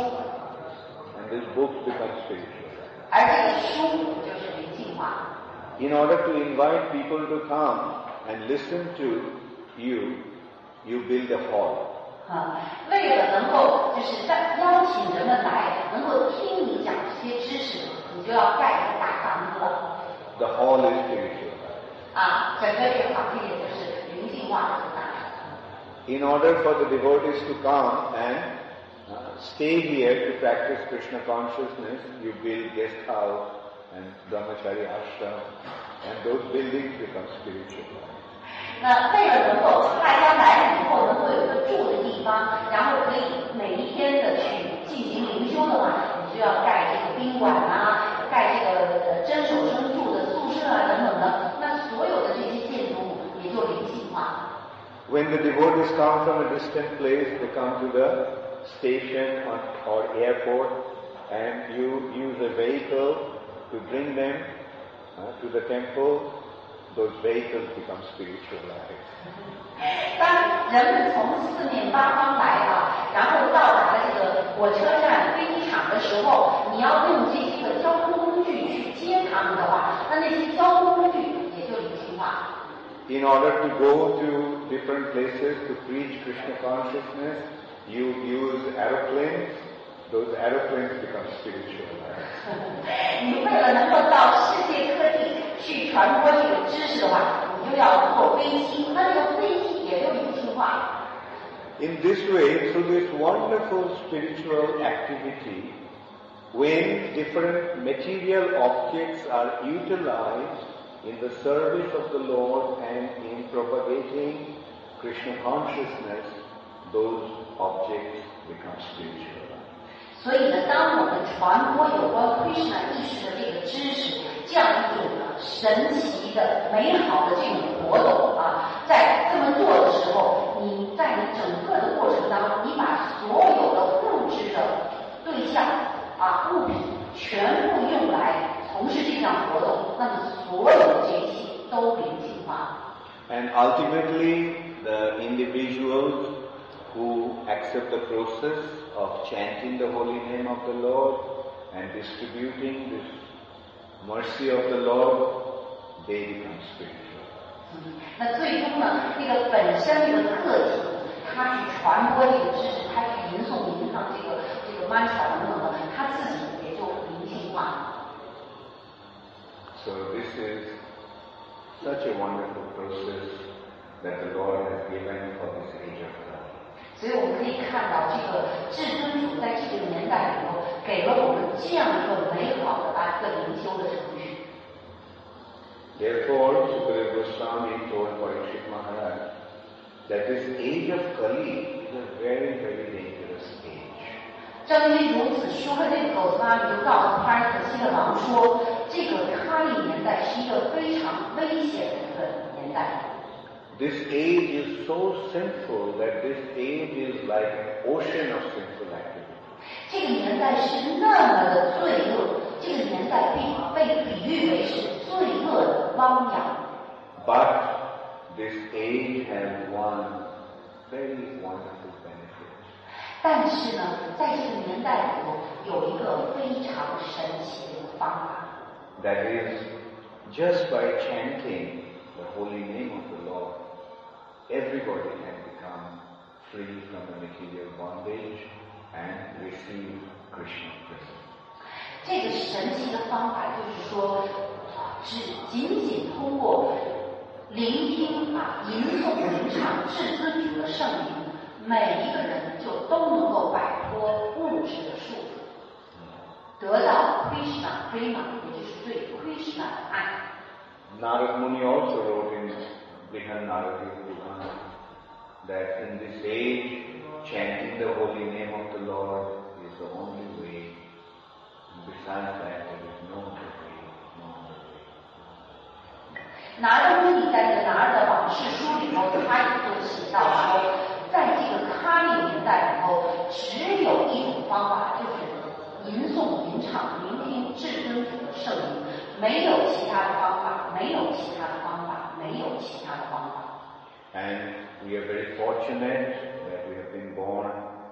And these books become spiritual. 而这个书就是灵性化。 In order to invite people to come and listen to you, you build a hall. 啊，为了能够就是在邀请人们来，能够听你讲这些知识，你就要盖一个大房子了。 The hall is spiritual. 啊，整个这个房子也就是灵性化的大。 In order for the devotees to come and uh, stay here to practice Krishna consciousness, you build guest house and brahmachari ashram, and those buildings become spiritual. 那为了能够大家来了以后能够有一个住的地方，然后可以每一天的去进行灵修的话，你就要盖这个宾馆啊，盖这个真守生住的宿舍啊等等的，那所有的这些建筑物也就灵性化。 When the devotees come from a distant place, they come to the station or, or airport, and you use a vehicle to bring them uh, to the temple. Those vehicles become spiritual life. 当人们从四面八方来啊，然后到达了这个火车站、飞机场的时候，你要用这些个交通工具去接他们的话，那那些交通工具也就灵性化。 In order to go to different places to preach Krishna consciousness, you use aeroplanes. Those aeroplanes become spiritual. 你为了能够到世界各地去传播这个知识的话，你就要坐飞机，那这个飞机也就灵性化。 In this way, through this wonderful spiritual activity, when different material objects are utilized in the service of the Lord and in propagating Krishna consciousness, those objects become spiritual. 所以呢，当我们传播有关 Krishna 意识的这个知识，这样一种神奇的、美好的这种活动啊，在这么做的时候，你在你整个的过程当中，你把所有的物质的对象啊物品全部用来从事这项活动，那么所有的这一切都灵性化。 And ultimately, the individuals who accept the process of chanting the holy name of the Lord and distributing this mercy of the Lord, they become spiritual. 嗯，那最终呢，这个本身这个个体，他去传播这个知识，他去吟诵吟唱这个这个 mantra 等等的，他自己也就灵性化。 So this is such a wonderful process that the Lord has given for this age of life. 所以我们可以看到，这个至尊主在这个年代里头，给了我们这样一个美好的啊一个灵修的程序。 Therefore, Sukadeva Goswami told Parikshit Maharaj that this age of Kali is a very, very dangerous age. 正因如此，舒克这个狗斯拉米就告诉哈尔可西的王说，这个哈利年代是一个非常危险的一个年代。 This age is so sinful that this age is like an ocean of sinful activity. 这个年代是那么的罪恶，这个年代被被比喻为是罪恶的汪洋。 But this age has one very wonderful benefit. 但是呢，在这个年代里头有一个非常神奇的方法。 That is, just by chanting the holy name of the Lord, everybody can become free from the material bondage and receive Krishna's presence. 这个神奇的方法就是说，只仅仅通过聆听啊、吟诵、吟唱至尊主的圣名，每一个人就都能够摆脱物质的束缚，得到 Krishna Prema， 也就是对 Krishna 的爱。 Narad Muni also wrote in Brihad Naradi Purana that in this age, chanting the holy name of the Lord is the only way. Besides that, there is no other way, no other way. 拿尔穆尼在这个拿尔的往事书里头，他也就写到说，在这个喀利年代里头，只有一种方法，就是吟诵、吟唱、聆听至尊主的圣名，没有其他的方法，没有其他的方法，没有其他的方法。 And we are very fortunate that we have been born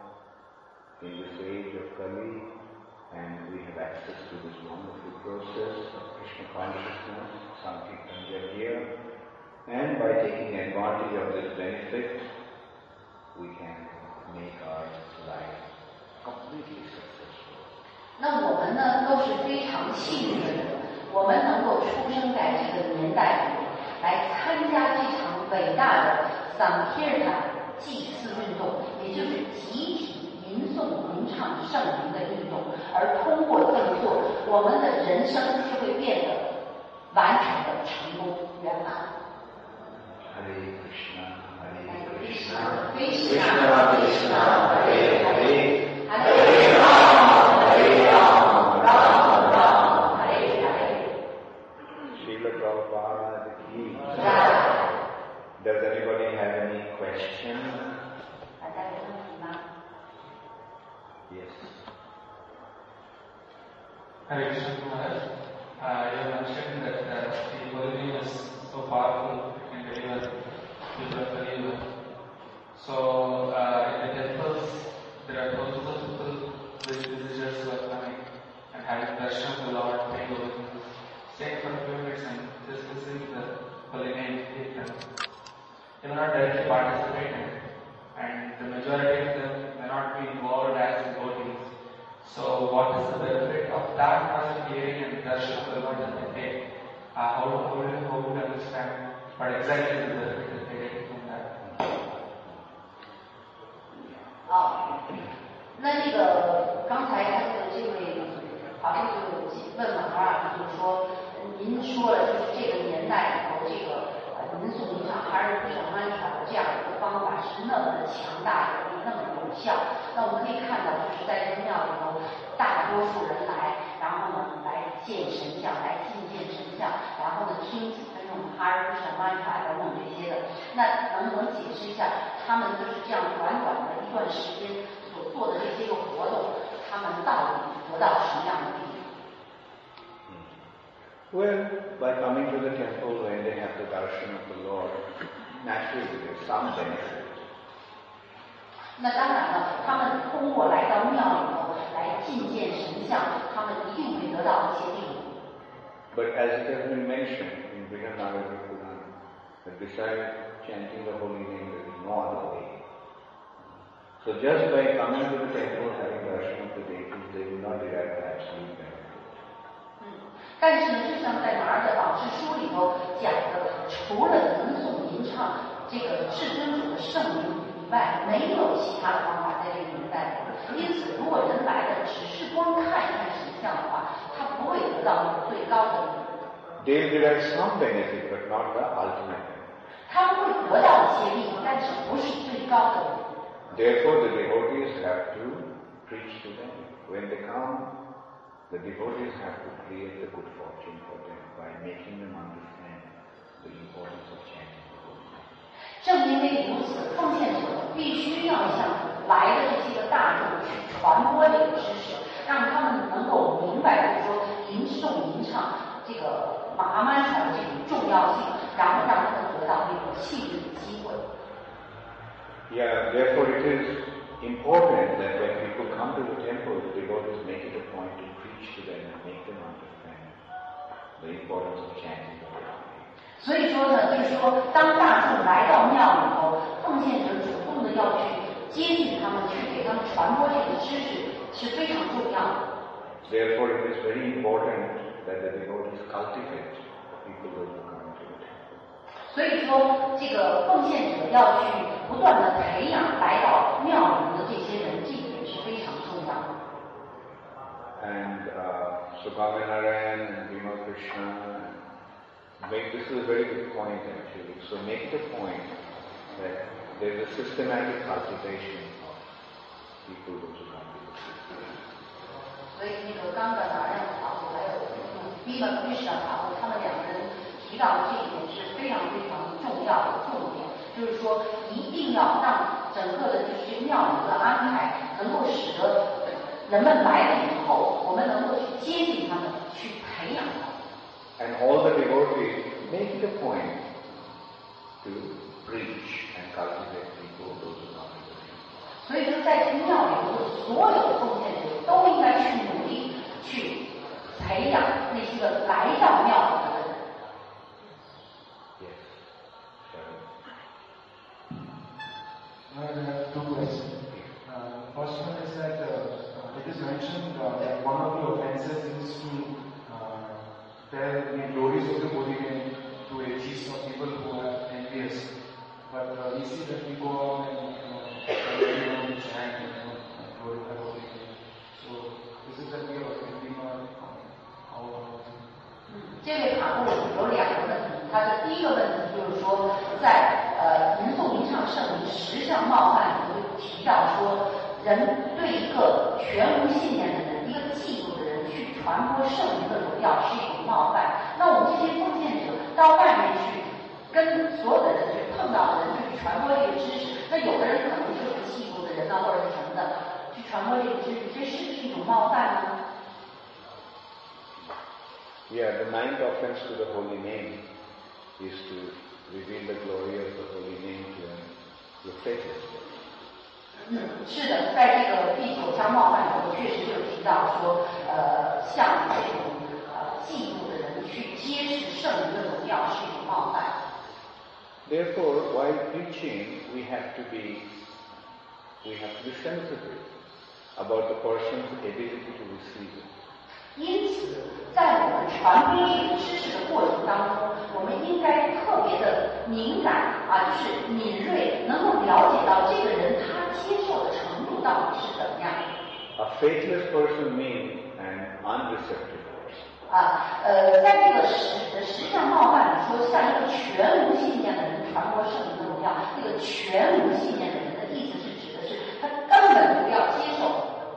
in this age of Kali, and we have access to this wonderful process of Krishna consciousness, Sankirtan Yajna, and by taking advantage of this benefit, we can make our life completely successful. 那我们呢，都是非常幸运的人，我们能够出生在这个年代里，来参加这场伟大的 Sankirtan 祭祀运动，也就是集体吟诵、吟唱圣名的运动，而通过这么做，我们的人生就会变得完全的成功圆满。 Hare Krishna, Hare Krishna, Krishna, Krishna Krishna, Hare Hare, Hare Ram, Hare Ram, Ram Ram, Hare Hare. Srila Prabhupada ki. Does anybody have any question? 大家有问题吗？ Yes. Hare Krishna Maharaj, uh, you mentioned that uh, the holy name is so powerful, it can deliver people of Kali. So, uh, in the temples, there are thousands of people, with visitors who are coming and having darshan of the Lord, praying over him, staying for a few minutes and just listening to the holy name. They may not directly participate in it, and the majority of them may not be involved as devotees. So, what is the benefit of that much hearing and darshan of the Lord that they take? Uh, how, how, would you, how would you understand what exactly is the benefit that they get from that? 哦，那这个刚才他的这位好像就问马哈尔，就是说，您说了，就是这个年代里头，这个呃吟诵吟唱还是不上安传的这样一个方法是那么的强大，有力，那么有效。那我们可以看到，就是在这个庙里头，大多数人来，然后呢来见神像，来觐见神像，然后呢听几分钟哈尔不上安传等等这些的。那能不能解释一下，他们就是这样短短的一段时间所做的这些个活动，他们到底得到什么样的利益？ Well, by coming to the temple when they have the darshan of the Lord, naturally there is some benefit. 那当然了，他们通过来到庙里头来觐见神像，他们一定会得到一些利益。 But as it has been mentioned in Brihad Naradi Purana, that besides chanting the holy name, there is no other way. So just by coming to the temple, having darshan of the deities, they will not derive the absolute benefit. 但是呢，就像在马尔的往事书里头讲的，除了吟诵吟唱这个至尊主的圣名以外，没有其他的方法在这个年代里。因此，如果人来的只是光看一看神像的话，他不会得到最高的利益。 They will derive some benefit, but not the ultimate benefit. 他们会得到一些利益，但是不是最高的利益。 Therefore, the devotees have to preach to them. When they come, the devotees have to create the good fortune for them by making them understand the importance of chanting the holy name. 正因为如此，奉献者必须要向来的这些个大众去传播这个知识，让他们能够明白，就是说吟诵吟唱这个马曼传的这种重要性，然后让他们得到那种信任的机会。 Yeah, therefore it is important that when people come to the temple, the devotees make it a point to preach to them and make them understand the importance of chanting the Holy Name. 所以说呢，就是说，当大众来到庙里头，奉献者主动的要去接近他们，去给他们传播这个知识，是非常重要的。 Therefore, it is very important that the devotees cultivate people who come to the temple. 所以说，这个奉献者要去不断的培养来到庙里的这些人，这一点是非常重要的。 And uh, Swaminarayan and Bhima Krishna, make this is a very good point actually. So make the point that there is a systematic cultivation of people who come to the temple. 所以那个冈格达让法布还有比玛克什纳法布，他们两个人提到的这一点是非常非常重要的重点，就是说一定要让整个的就是庙里的安排能够使得人们来了以后，我们能够去接近他们，去培养他们。 And all the devotees make it a point to preach and cultivate people those who come to the temple. 所以说，在这个庙里头，所有的奉献者都应该去努力去培养那些个来到庙里的人。 Yes. I have two questions. Uh, first one is that uh, it is mentioned uh, that one of the offenses is to uh, tell the glories of the Holy Name to a cheese of people who are envious. But uh, we see that we go out and you know, everyone chant and you know, glorify the Holy Name. So is it that we are offending or how? 这位卡布有两个问题，他的第一个问题就是说，在呃吟诵吟唱圣名十项冒犯里头提到说，人对一个全无信念的人，一个嫉妒的人去传播圣名的荣耀是一种冒犯。那我们这些奉献者到外面去跟所有的人去碰到的人去传播这个知识，那有的人可能就是嫉妒的人啊，或者是什么的，去传播这个知识，这是不是一种冒犯呢？ Yeah, the ninth offense to the holy name is to reveal the glory of the holy name to your faithlessness. 嗯，是的，在这个第九章冒犯里头，确实就提到说，呃，像这种呃嫉妒的人去揭示圣灵的荣耀是一种冒犯。 Therefore, while preaching, we have to be we have to be sensitive about the person's ability to receive it. 因此，在我们传播这个知识的过程当中，我们应该特别的敏感啊，就是敏锐，能够了解到这个人他接受的程度到底是怎么样。 A faithless person means an unreceptive person. 啊，呃，在这个十十项冒犯里说，像一个全无信念的人传播圣灵的荣耀，这个全无信念的人的意思是指的是他根本不要接受。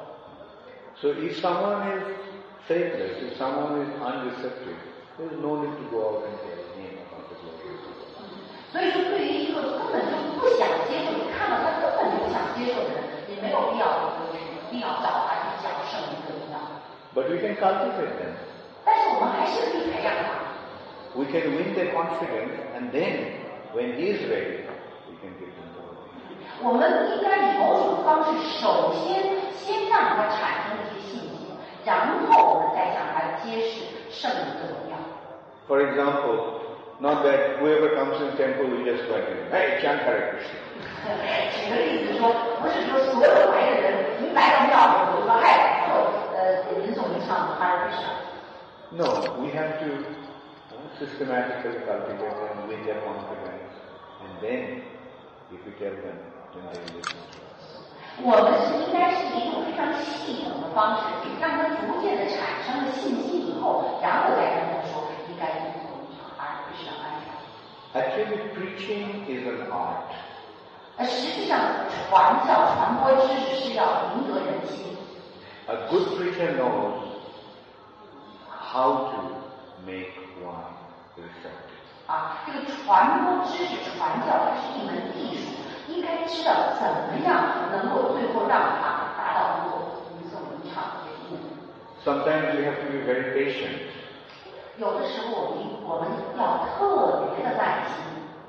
So if someone is faithless, if someone is unreceptive, there is no need to go out and tell him about the glory of God. 所以说，对于一个根本就不想接受，你看到他根本就不想接受的人，你没有必要去一定要找他去讲圣灵的荣耀。 But we can cultivate them. 但是我们还是可以培养他。 We can win their confidence, and then, when he is ready, we can give him the glory. 我们应该以某种方式，首先先让他产生一些信心。然后我们再向他揭示圣灵的荣耀。 For example, not that whoever comes in temple will just go and hey, chant Hare Krishna. 举个例子说，不是说所有来的人一来到庙里，我就说哎，呃，吟诵吟唱 Hare Krishna。 No, we have to systematically cultivate them with their confidence, and then, if we tell them, then they will listen to us. 我们是应该是一种非常系统的方式，让他逐渐的产生了信心以后，然后再跟他说应该吟诵吟唱，而不是安传。 Actually, preaching is an art. 而实际上，传教、传播知识是要赢得人心。 A good preacher knows how to make one receptive. 啊，这个传播知识、传教，它是一门艺术，应该知道怎么样能够最后让它达到能够无色无常的目的。 Sometimes we have to be very patient. 有的时候我们我们要特别的耐心。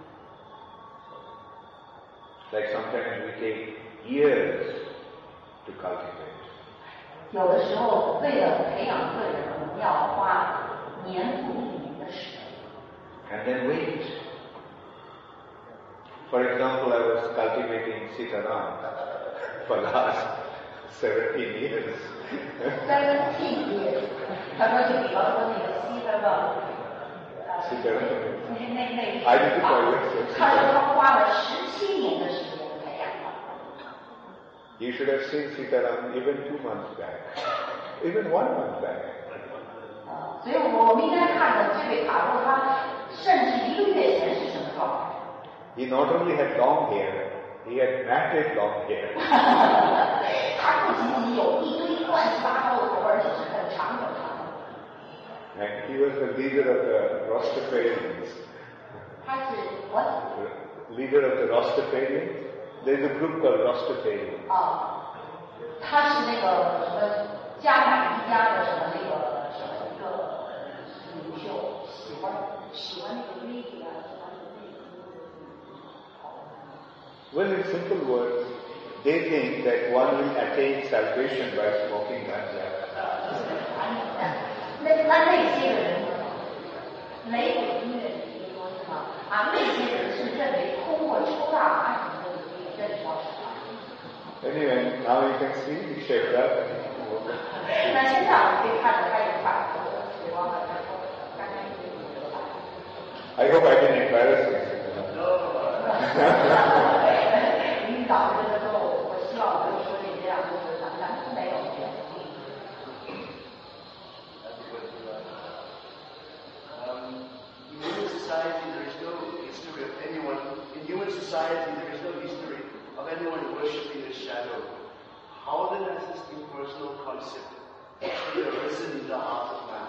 Like sometimes we take years to cultivate. 有的时候为了培养个人，我们要花年复一年的时间。 And then wait. For example, I was cultivating Sitaram for the last seventeen years. seventeen years. 他说就比方说那个西德勒，那那那 I didn't call it. 他说他花了十七年的时间培养它。 You should have seen Sitaram even two months back, even one month back. 啊，所以我们应该看的这位塔罗，他甚至一个月前是什么状态？ He not only had long hair, he had matted long hair. 他不仅仅有一堆乱七八糟的头，而且是很长很长的。 And he was the leader of the Rastafarians. 他是我 Leader of the Rastafarians. There's a group called Rastafarians. 啊，他是那个什么迦南一家的什么那个什么一个领袖，喜欢喜欢那个威仪啊，喜欢那个。 Well, in simple words, they think that one will attain salvation by smoking ganja. 那那那些人，雷鬼音乐你听说是吗？啊，那些人是认为通过抽大麻什么的可以认识到神。 Anyway, now you can see he shaped up. 那现在我们可以看到他有反复的水光的，他说刚刚有一个吧。 I hope I didn't embarrass you. 领导这个时候，我希望我说这这样就是咱们咱们没有。 Um, in human society, there is no history of anyone. In human society, there is no history of anyone worshipping a shadow. How then has this impersonal concept actually arisen in the heart of man?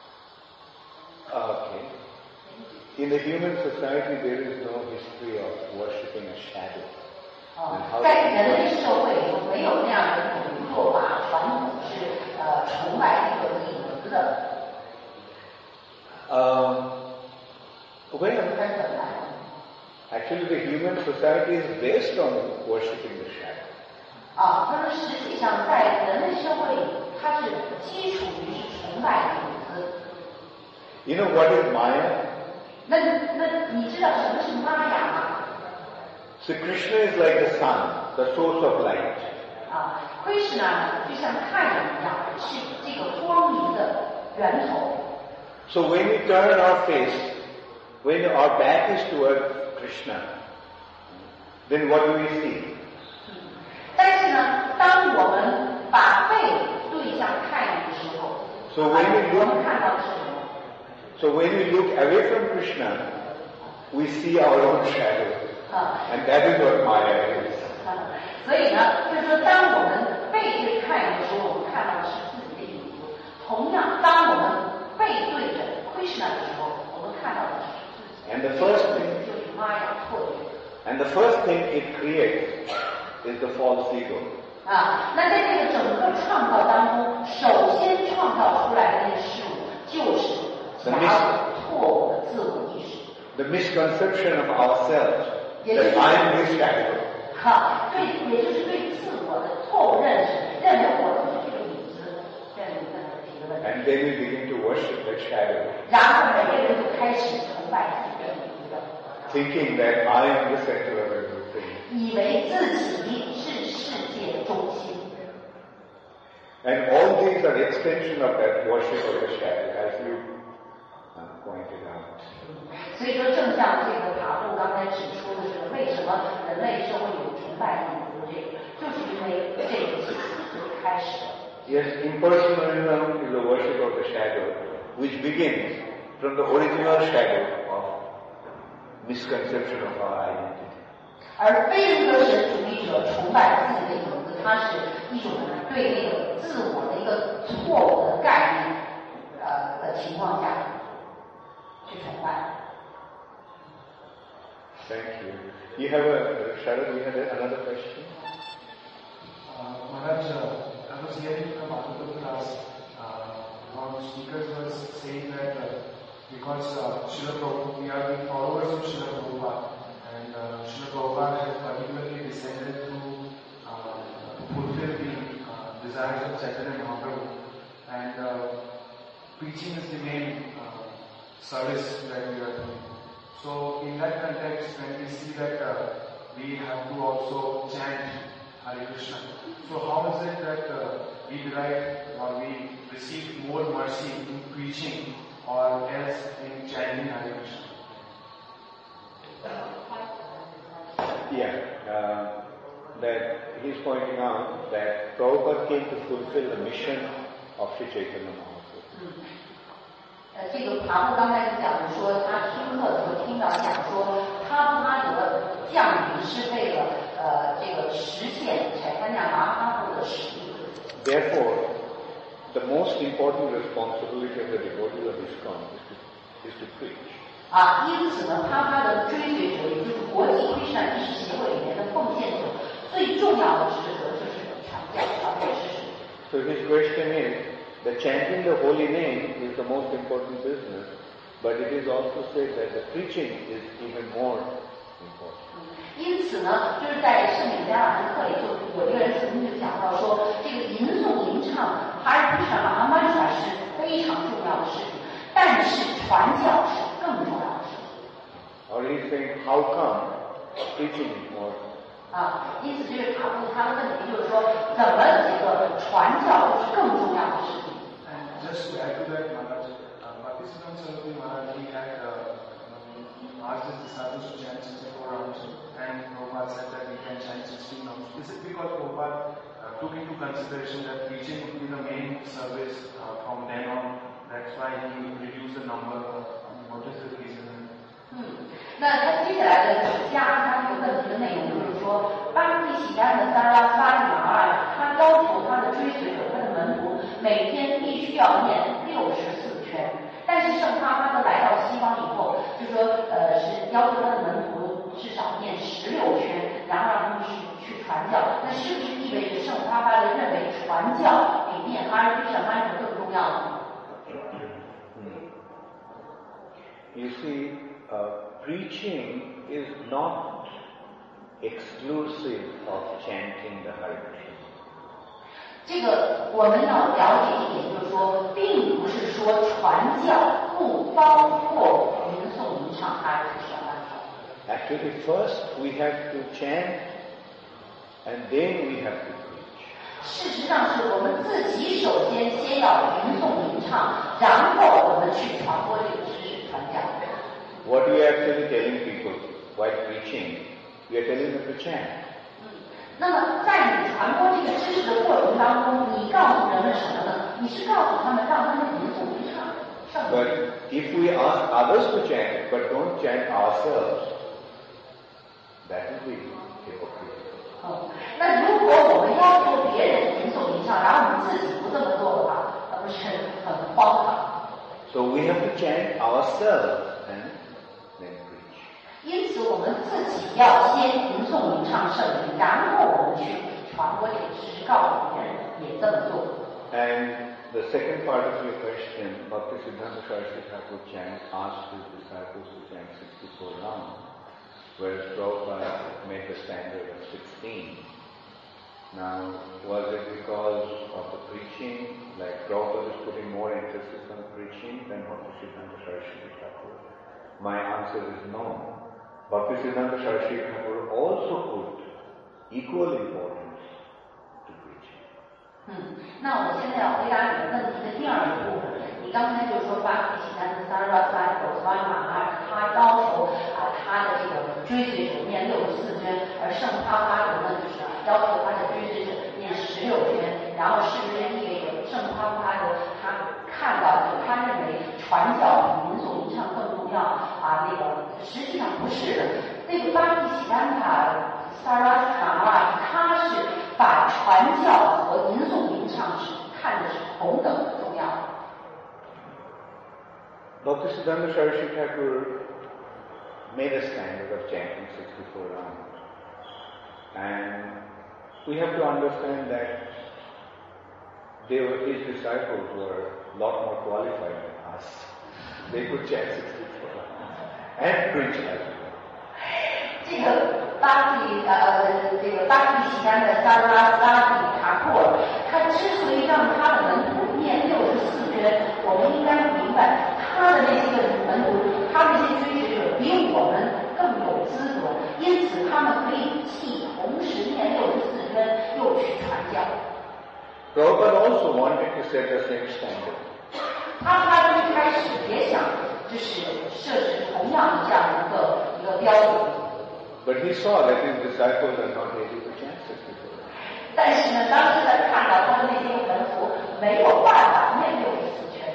Okay. In the human society, there is no history of worshipping a shadow. 啊，在人类社会里没有那样的一种做法，传统是呃崇拜这个影子的。 Um, well, 它是怎么来的？ actually, the human society is based on worshipping the shadow. 啊，他说实际上在人类社会里，它是基础于是崇拜影子。 You know what is Maya? 那那你知道什么是玛雅吗？ So Krishna is like the sun, the source of light. 啊，Krishna 呢就像太阳一样，是这个光明的源头。 So when we turn our face, when our back is towards Krishna, then what do we see? 但是呢，当我们把背对向太阳的时候， So when we 我 look, 们看到的是什么？ so when we look away from Krishna, we see our own shadow, 啊。 and that is what Maya is. 所以呢，就是说，当我们背对太阳的时候，我们看到的是自己的影子；同样，当我们背对着 Krishna 的时候，我们看到的是自己。 And the first thing, 就是玛雅特点。 and the first thing it creates is the false ego. 啊，那在这个整个创造当中，首先创造出来的那个事物，就是假我错误的自我意识。 The misconception of ourselves that I am this shadow. 哈，对，也就是对自我的错误认识，认为我就是这个影子，这样一个提的问题。 And then we begin to worship that shadow, 然后每个人就开始崇拜自己的影子， thinking that I am the center of everything. 以为自己是世界中心。 And all these are extension of that worship of the shadow, as you uh, pointed out. 所以说，正像这个塔布刚才指出的是，为什么人类社会有崇拜影子这个，就是因为这个基础所开始的。 Yes, impersonalism is the worship of the shadow, which begins from the original shadow of misconception of our identity. 而非人格神主义者崇拜自己的影子，它是一种对那个自我的一个错误的概念，呃的情况下去崇拜。 Thank you. You have a, Sharad, you had another question? Uh, Maharaj, uh, I was hearing from Bhagavatam class, uh, one speakers was saying that uh, because uh, Srila Prabhupada, we are the followers of Srila Prabhupada, and uh, Srila Prabhupada has particularly descended to uh, fulfill the uh, desires of Chaitanya Mahaprabhu, and uh, preaching is the main uh, service that we are doing. So in that context, when we see that uh, we have to also chant Hare Krishna, so how is it that uh, we derive or we receive more mercy in preaching or else in chanting Hare Krishna? Yeah, uh, that he's pointing out that Prabhupada came to fulfill the mission of Sri Chaitanya Mahaprabhu. 呃，这个爬布刚才是讲的说，他听课的时候听到讲说，他他的降临是为了呃这个实现柴三亚麻哈布的使命。 Therefore, the most important responsibility of the devotees of ISKCON is to, is to preach. 啊，因此呢，他他的追随者，也就是国际krishna意识协会里面的奉献者，最重要的职责就是传教、传播知识。 So his question is, that chanting the holy name is the most important business, but it is also said that the preaching is even more important. 因此呢，就是在圣美加尔的课里，就有一个人曾经就讲到说，这个吟诵吟唱哈尔krishna马哈曼达是非常重要的事情，但是传教是更重要的事情。 Or he's saying, how come preaching is more important? 啊，因此这个塔布他的问题就是说，怎么这个传教是更重要的事情？ And just to add to that, Maharaj, uh, Bhaktisiddhanta Saraswati Maharaj, he had uh, um, asked his disciples to chant sixty-four rounds, and Prabhupada said that we can chant sixteen rounds. Is it because Prabhupada uh, took into consideration that preaching would be the main service uh, from then on? That's why he reduced the number. Um, what is the reason? 嗯，那他接下来的加他这个问题的内容就是说，巴蒂喜丹的萨拉巴里马尔，他要求他的追随者、他的门徒每天必须要念六十四圈。但是圣帕巴的来到西方以后，就说呃是要求他的门徒至少念十六圈，然后让他们去去传教。那是不是意味着圣帕巴的认为传教比念哈尔krishna mantra更重要呢？ You see, uh, preaching is not exclusive of chanting the Hare Krishna. 这个我们要了解一点，就是说，并不是说传教不包括吟诵吟唱哈尔krishna mantra。 Actually, first we have to chant, and then we have to preach. 事实上是我们自己首先先要吟诵吟唱，然后我们去传播这个知识传教。 What we are actually telling people while preaching, we are telling them to chant. 那么在你传播这个知识的过程当中，你告诉人们什么呢？你是告诉他们让他们吟诵吟唱圣经。 But if we ask others to chant, but don't chant ourselves, that will be hypocritical. 哦，那如果我们要求别人吟诵吟唱，然后我们自己不这么做的话，那不是很荒唐？ So we have to chant ourselves and then preach. 因此，我们自己要先吟诵吟唱圣经，然后我们去传播这个知识，告诉别人也这么做。 And the second part of your question, Bhaktisiddhanta Saraswati Thakur chant asked his disciples to chant sixty-four rounds, whereas Prabhupada made the standard of sixteen. Now, was it because of the preaching, like Prabhupada is putting more emphasis on preaching than Bhaktisiddhanta Saraswati Thakur? My answer is no. Bhaktisiddhanta Saraswati Thakur also put equal importance to preaching. 嗯，那我现在要回答你的问题的第二个部分。你刚才就说巴提西丹的萨拉萨狗斯瓦马尔，他要求啊他的这个追随者念六十四圈，而圣帕巴德呢就是要求他的追随者念十六圈。然后是不是意味着圣帕巴德他看到就他认为传教比吟诵吟唱更重要啊？那个实际上不是的，那个巴提西丹塔。 萨拉卡瓦，他是把传教和吟诵吟唱是看的是同等的重要。 Bhaktisiddhanta Saraswati Thakur made a standard of chanting sixty-four rounds. And we have to understand that they were, his disciples were a lot more qualified than us. They could chant sixty-four rounds and preach as well. 这个巴比呃，这个巴比喜丹的萨拉拉比卡库尔，他之所以让他的门徒念六十四圈，我们应该明白，他的那些个门徒，他的那些追随者比我们更有资格，因此他们可以既同时念六十四圈，又去传教。 Prabhupada also wanted to set the same standard. 他他一开始也想，就是设置同样的这样一个一个标准。 But he saw that his disciples are not able to chant sixty-four. 但是呢，当时他看到他的那些门徒没有办法念六十四圈，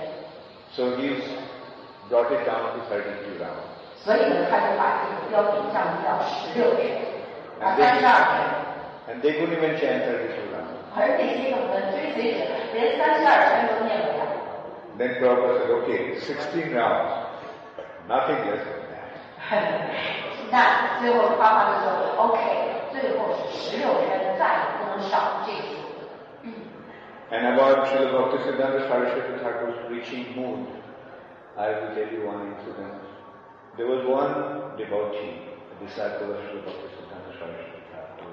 So he brought it down to thirty-two rounds. 所以呢，他就把这个标准降低到十六圈，啊，三十二圈。 And they couldn't even chant thirty-two rounds. 而那些个追随者连三十二圈都念不了。 Then Prabhupada said, okay, sixteen rounds, nothing less than that. 那最后发发就说 OK， 最后是十六圈，再也不能少这个数。嗯。 And about Srila Bhaktisiddhanta Saraswati Thakur's preaching mood, I will tell you one incident. There was one devotee, a disciple of Srila Bhaktisiddhanta Saraswati Thakur,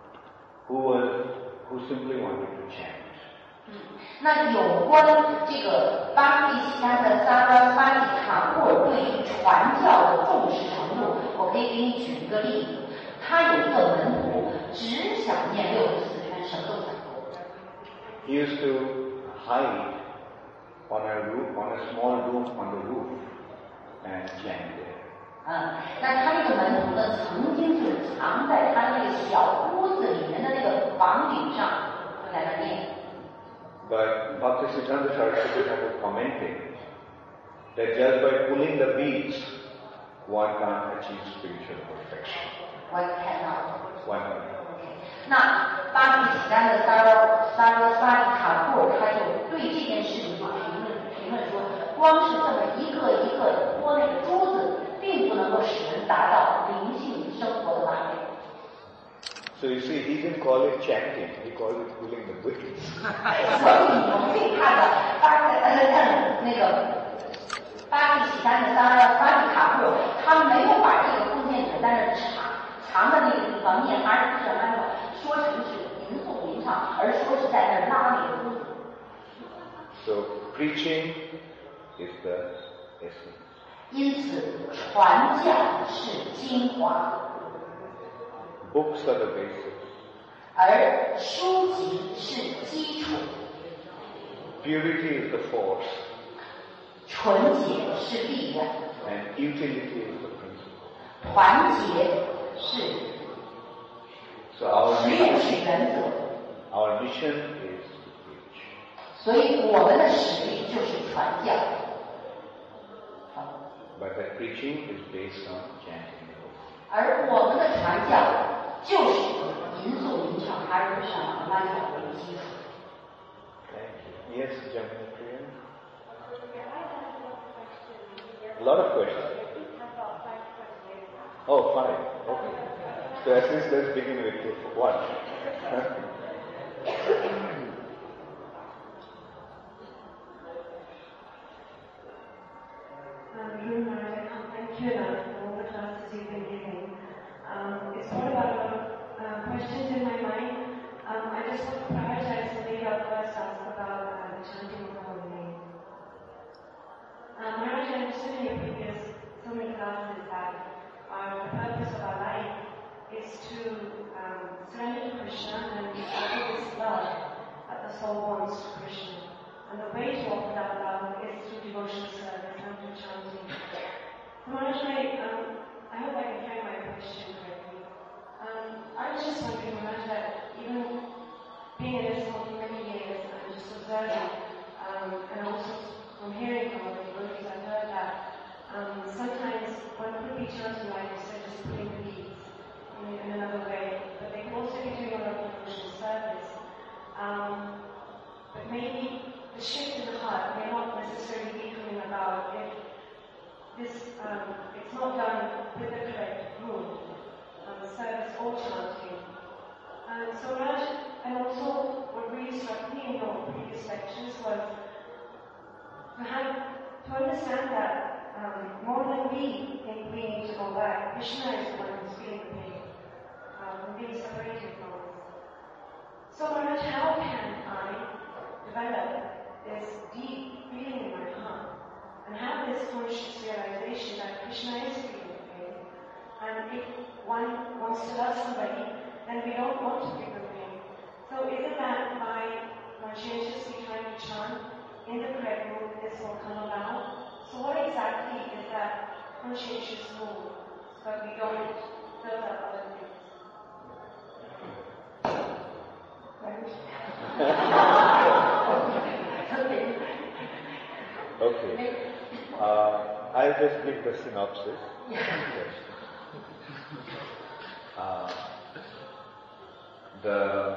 who was who simply wanted to chant. 嗯，那有关这个巴比喜丹的萨拉巴蒂卡库尔对于传教的重视程度，我可以给你举一个例子。他有一个门徒只想念六十四圈，什么都不想做。 He used to hide on a roof, on a small room on the roof, and chant there. 嗯，那他那个门徒呢，曾经就是藏在他那个小屋子里面的那个房顶上，就在那念。 But Bhaktisiddhanta Saraswati Thakur commented that just by pulling the beads, one can't achieve spiritual perfection. One cannot. One cannot. OK， 那巴比喜丹的萨罗萨罗巴蒂卡库尔他就对这件事情就评论评论说，光是这么一个一个的拨那个珠子，并不能够使人达到灵性生活的完美。 So you see, he didn't call it chanting, he called it pulling the beads. 所以我们可以看到巴呃那个巴比喜丹的萨拉巴蒂卡库尔，他没有把这个奉献者在那藏藏的那个地方念，而不是按照说成是吟诵吟唱，而说是在那拉那个珠子。 So preaching is the essence. 因此，传教是精华， Books are the basis. 而书籍是基础， Purity is the force. 纯洁是力量， And utility is the principle. 团结是 So our 实验 mission, 是原则。 our mission is to preach. 所以我们的使命就是传教。好， But that preaching is based on chanting. 而我们的传教就是以吟诵吟唱阿如上曼法为基础。 Thank you. Yes, Jamuna Priya? A lot of questions. Oh, five. Okay. So at least let's begin with one. Thank you for all the classes you've been giving. Um, it's brought about a lot of uh, questions in my mind. Um, I just want to prioritize the lead up first ask about uh, the chanting of the holy name. Um, Maharaj, I understood in your previous so many classes that our, the purpose of our life is to um, surrender to Krishna and offer this love that the soul wants to Krishna. And the way to offer that love is through devotional service and through chanting. Maharaj, I, um, I hope I can frame my question correctly. Um, I was just wondering, Maharaj, that even being in this for many years and just observing, um, and also from hearing from other devotees, I've heard that um, sometimes one could be chanting like you said, just putting the beads in, in another way, but they can also be doing a lot of devotional service. Um, but maybe the shift in the heart may not necessarily be coming about if this, um, it's not done with the correct mood, um, service or chanting. Uh, so Raj, and also what really struck me in your previous lectures was to have, to understand that um, more than we think we need to go back, Krishna is the one who's feeling the pain, um, being separated from us. So Raj, how can I develop this deep feeling in my heart and have this conscious realization that Krishna is feeling the pain, and if one wants to love somebody, then we don't want to feel the pain. So is it that by conscientiously trying to chant in the correct mood, this will come about? So what exactly is that conscientious mood so that we don't build up other things? Okay. Uh, I'll just give the synopsis. Yes. Uh, the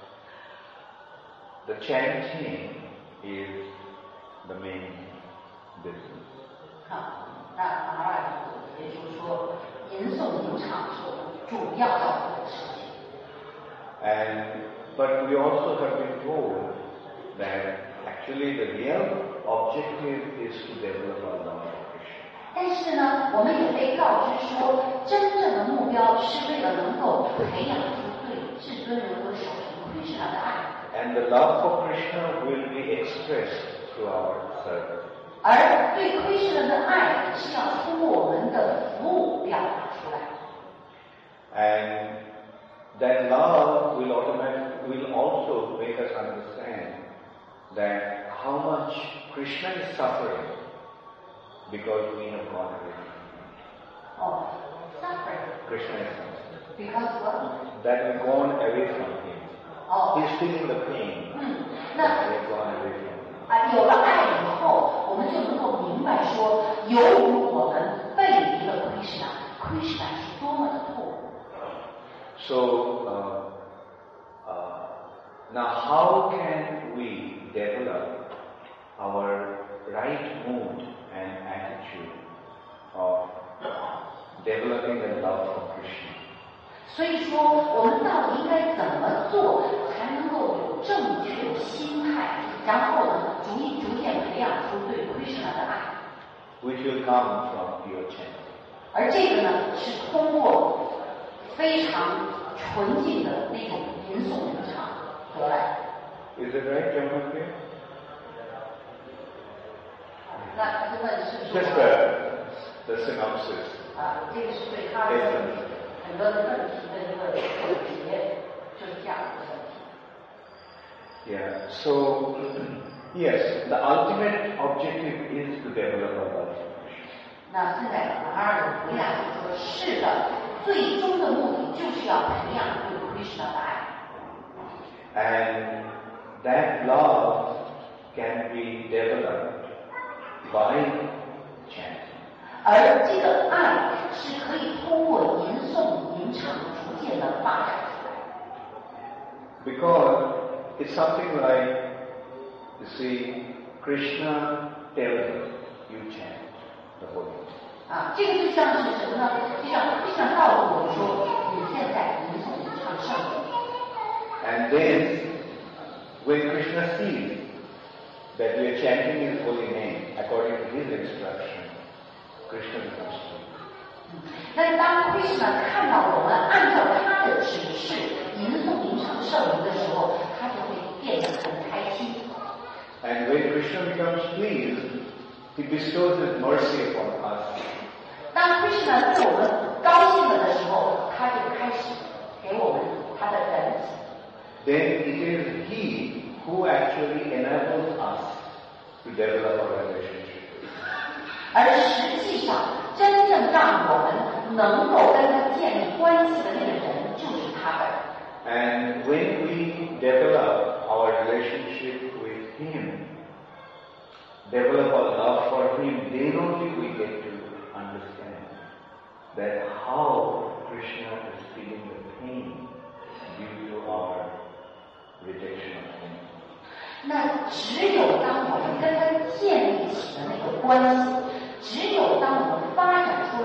the chanting is the main business. 好，那马尔也就是说，吟诵吟唱是我们主要要做的事情。 And but we also have been told that actually the real objective is to develop our love for Krishna. 但是呢，我们也被告知说，真正的目标是为了能够培养出对至尊人格守神Krishna的爱。 And the love for Krishna will be expressed through our service. 而对Krishna的爱是要通过我们的服务表达出来。 And that love will automatically will also make us understand that how much Krishna is suffering because we have gone away from him. Oh, suffering. Krishna is suffering. Because what? That we've gone away from him. Oh. He's feeling the pain. 嗯， that 那 we have gone away from him. 啊，有了爱以后，我们就能够明白说，由于我们背离了Krishna，Krishna是多么的痛苦。 So, uh, uh, now how can we develop our right mood and attitude of developing the love for Krishna? 所以说，我们到底应该怎么做，才能够有正确的心态，然后呢，逐一逐渐培养出对Krishna的爱。 Which will come from pure chanting. 而这个呢，是通过非常纯净的那种吟诵吟唱得来。 Is it right, Jamapati? 那他就问是不是 Just the, the synopsis. 啊，这个是对他的很多的问题的一个总结，就是这样的问题。 Yeah, so, yes, the ultimate objective is to develop our love for Krishna. 那现在马二的回答就说：是的，最终的目的就是要培养对Krishna的爱。 And that love can be developed by chanting. 而这个爱是可以通过吟诵吟唱逐渐的发展出来。 Because it's something like, you see, Krishna tells us, you chant the holy name. 啊，这个就像是什么呢？就像就像告诉我们说，你现在吟诵吟唱圣名。 And then, when Krishna sees that we are chanting his holy name according to his instruction, Krishna becomes pleased. 那当 Krishna 看到我们按照他的指示吟诵吟唱圣名的时候，他就会变得很开心。 And when Krishna becomes pleased, he bestows his mercy upon us. 当 Krishna 对我们高兴了的时候，他就开始给我们他的仁慈。 Then it is he who actually enables us to develop our relationship with him. 而实际上，真正让我们能够跟他建立关系的那个人，就是他本人。 And when we develop our relationship with him, develop our love for him, then only we get to understand that how Krishna is feeling the pain due to our rejection of him. 那只有当我们跟他建立起了那个关系，只有当我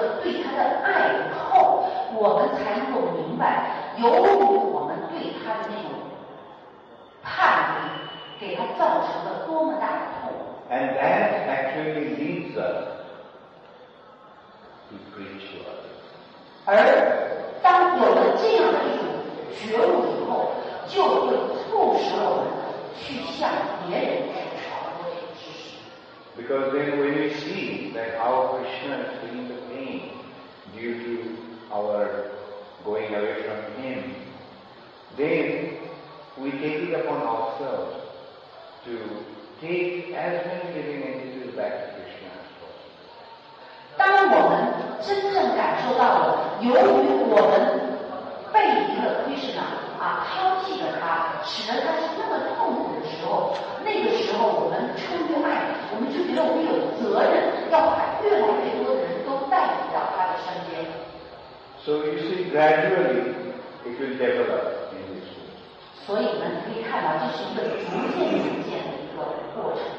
个对他的爱以后，我们才能够明白，由于我们对他的那种叛逆，给他造成了多么大的痛。 And that actually leads us to preach to others. 而当有了这样的一种觉悟以后，就会促使我们去向别人去传播这个知识。 Because then when we see that how Krishna is feeling the pain due to our going away from him, then we take it upon ourselves to take as many living entities back to Krishna as possible. 当我们真正感受到了，由于我们背离了Krishna啊，抛弃了他，使得他是那么痛苦的时候，那个时候我们出于爱，我们就觉得我们有责任要把越来越多的人都带领到他的身边。 So you see, gradually it will develop in this way. 所以呢，你可以看到这是一个逐渐逐渐的一个过程。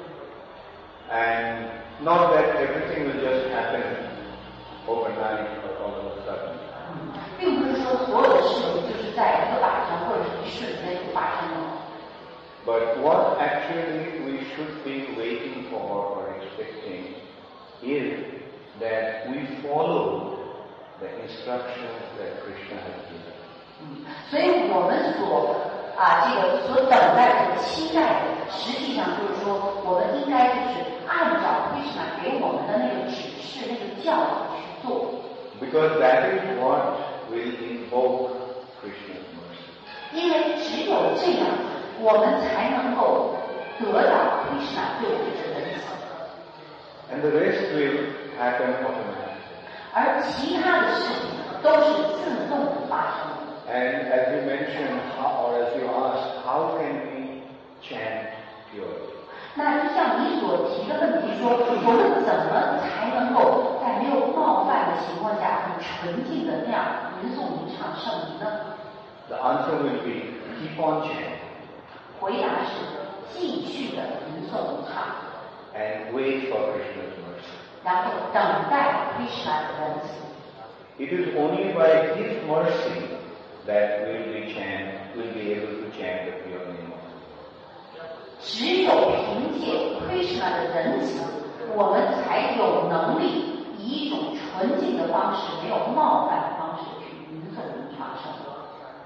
And not that everything will just happen overnight or all of a sudden. 并不是说所有的事情就是在一个晚上或者是一瞬间就发生了。 But what actually we should be waiting for or expecting is that we follow the instructions that Krishna has given. 嗯，所以我们所啊这个所等待、所期待的，实际上就是说，我们应该就是按照 Krishna 给我们的那个指示、那个教导去做。 Because that is what will invoke Krishna's mercy. 因为只有这样，我们才能够得到 Krishna 对我们的仁慈。 And the rest will happen automatically. 而其他的事情都是自动的发生。 And as you mentioned, how, or as you asked, how can we chant purity? 那就像你所提的问题说，我们怎么才能够在没有冒犯的情况下，很纯净的那样吟诵吟唱圣名呢？ The answer will be keep on chanting 回答是继续的吟诵吟唱， and wait for Krishna's mercy. 然后等待 Krishna 的仁慈。 It is only by His mercy that we'll be chant, we'll be able to chant the pure name of God. 只有凭借 Krishna 的仁慈，我们才有能力以一种纯净的方式，没有冒犯的方式去吟诵吟唱圣歌。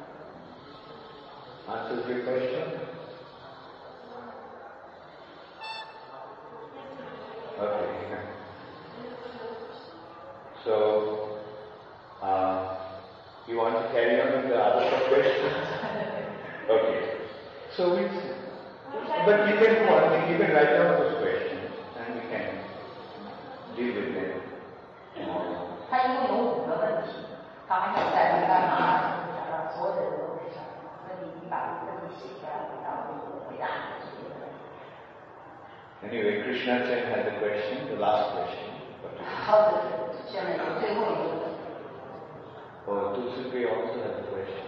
Answers your question? Okay. So, uh, you want to carry on with the other questions? Okay. So we, but you can do one thing, you can write down those questions and we can deal with them tomorrow. 他一共有五个问题，他还想在没干嘛，想让所有的人都会上。那你你把问题写下来，然后我回答你这些问题。 Anyway, Krishna Chen has a question, the last question. 好的，下面是最后一个问题。 Oh, Tulsi also has a question.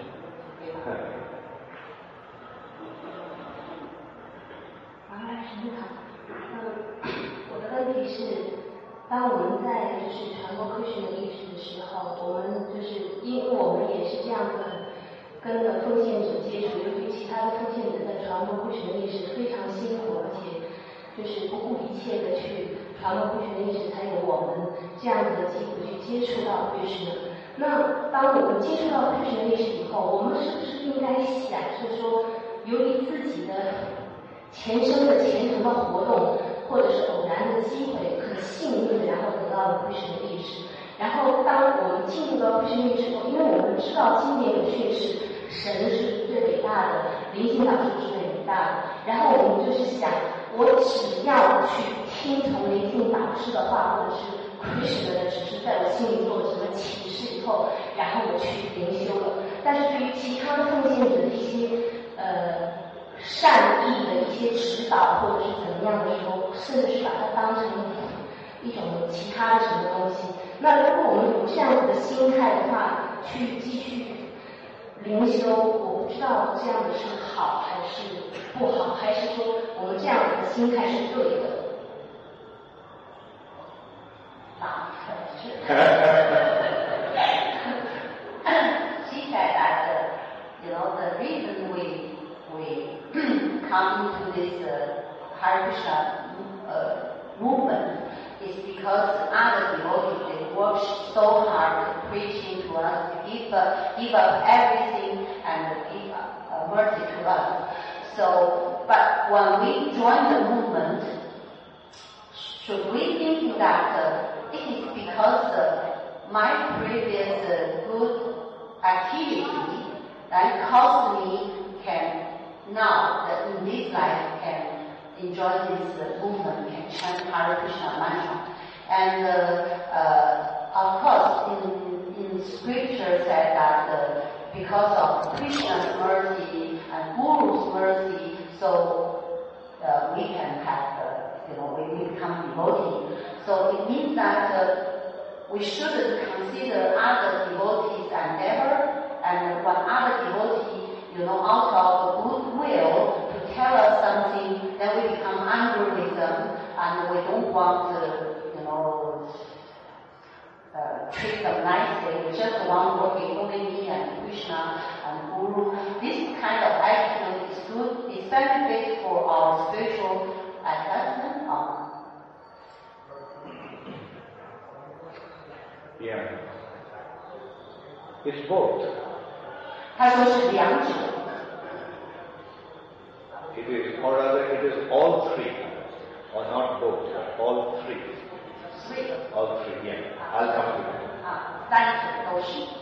王老师你好，嗯，我的问题是，当我们在就是传播科学的历史的时候，我们就是因为我们也是这样子跟着奉献者接触，尤其其他的奉献者在传播科学的历史非常辛苦，而且就是不顾一切的去传播科学的历史，才有我们这样子的机会去接触到科学。那当我们接触到科学的历史以后，我们是不是应该想是说，由于自己的前生的虔诚的活动，或者是偶然的机会，很幸运的然后得到了科学的历史。然后当我们进入到科学历史后，因为我们知道经典有训示，神是最伟大的，灵性导师是最伟大的。然后我们就是想，我只要去听从灵性导师的话，或者是科学的指示，在我心里做了什么启示以后，然后我去灵修了。但是对于其他的奉献者的一些呃。善意的一些指导或者是怎么样的时候，甚至是把它当成一种其他的什么东西。那如果我们有这样子的心态的话，去继续灵修，我不知道这样的是好还是不好，还是说我们这样子的心态是对的？ 答案是。 Hare Krishna uh, movement is because other devotees, they work so hard preaching to us, give, uh, give up everything and give uh, mercy to us. So, but when we join the movement, should we think that uh, it is because uh, my previous uh, good activity that caused me can now, that in this life, can enjoy this uh, movement, can chant Hare Krishna mantra. And uh, uh, of course, in, in scripture said that uh, because of Krishna's mercy and Guru's mercy, so uh, we can have, uh, you know, we become devotee. So it means that uh, we shouldn't consider other devotees' endeavor, and when other devotees, you know, out of goodwill to tell us something, then we become angry with them, and we don't want to, you know, uh, treat them nicely. We just want working only me and Krishna and Guru. This kind of attitude is good, is benefit for our spiritual advancement. Um, Yeah. It's both. 他说是两者。 It is, or rather, it is all three, or not both, but all three. Three. All three, yeah. I'll come to that. 啊，三者都是。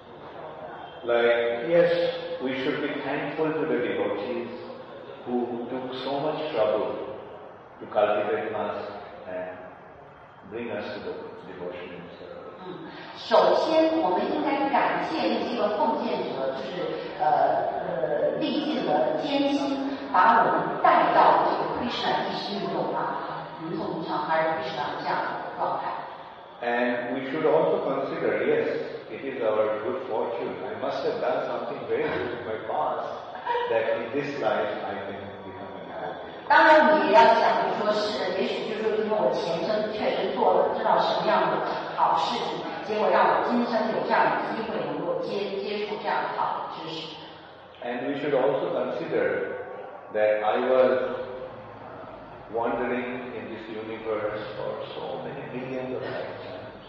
Like, yes, we should be thankful to the devotees who took so much trouble to cultivate us and bring us to the devotion service. 嗯，首先我们应该感谢那些个奉献者，就是呃呃历尽了艰辛，把我们带到这个 Krishna 意识运动啊，吟诵唱 Hare Krishna 这样的状态。 And we should also consider, yes, it is our good fortune. I must have done something very good in my past that in this life I can become a devotee. 当然，你也要想，就说是，也许就是说，因为我前生确实做了知道什么样的好事情，结果让我今生有这样的机会能够接接触这样好的知识。 And we should also consider that I was wandering in this universe for so many millions of lifetimes.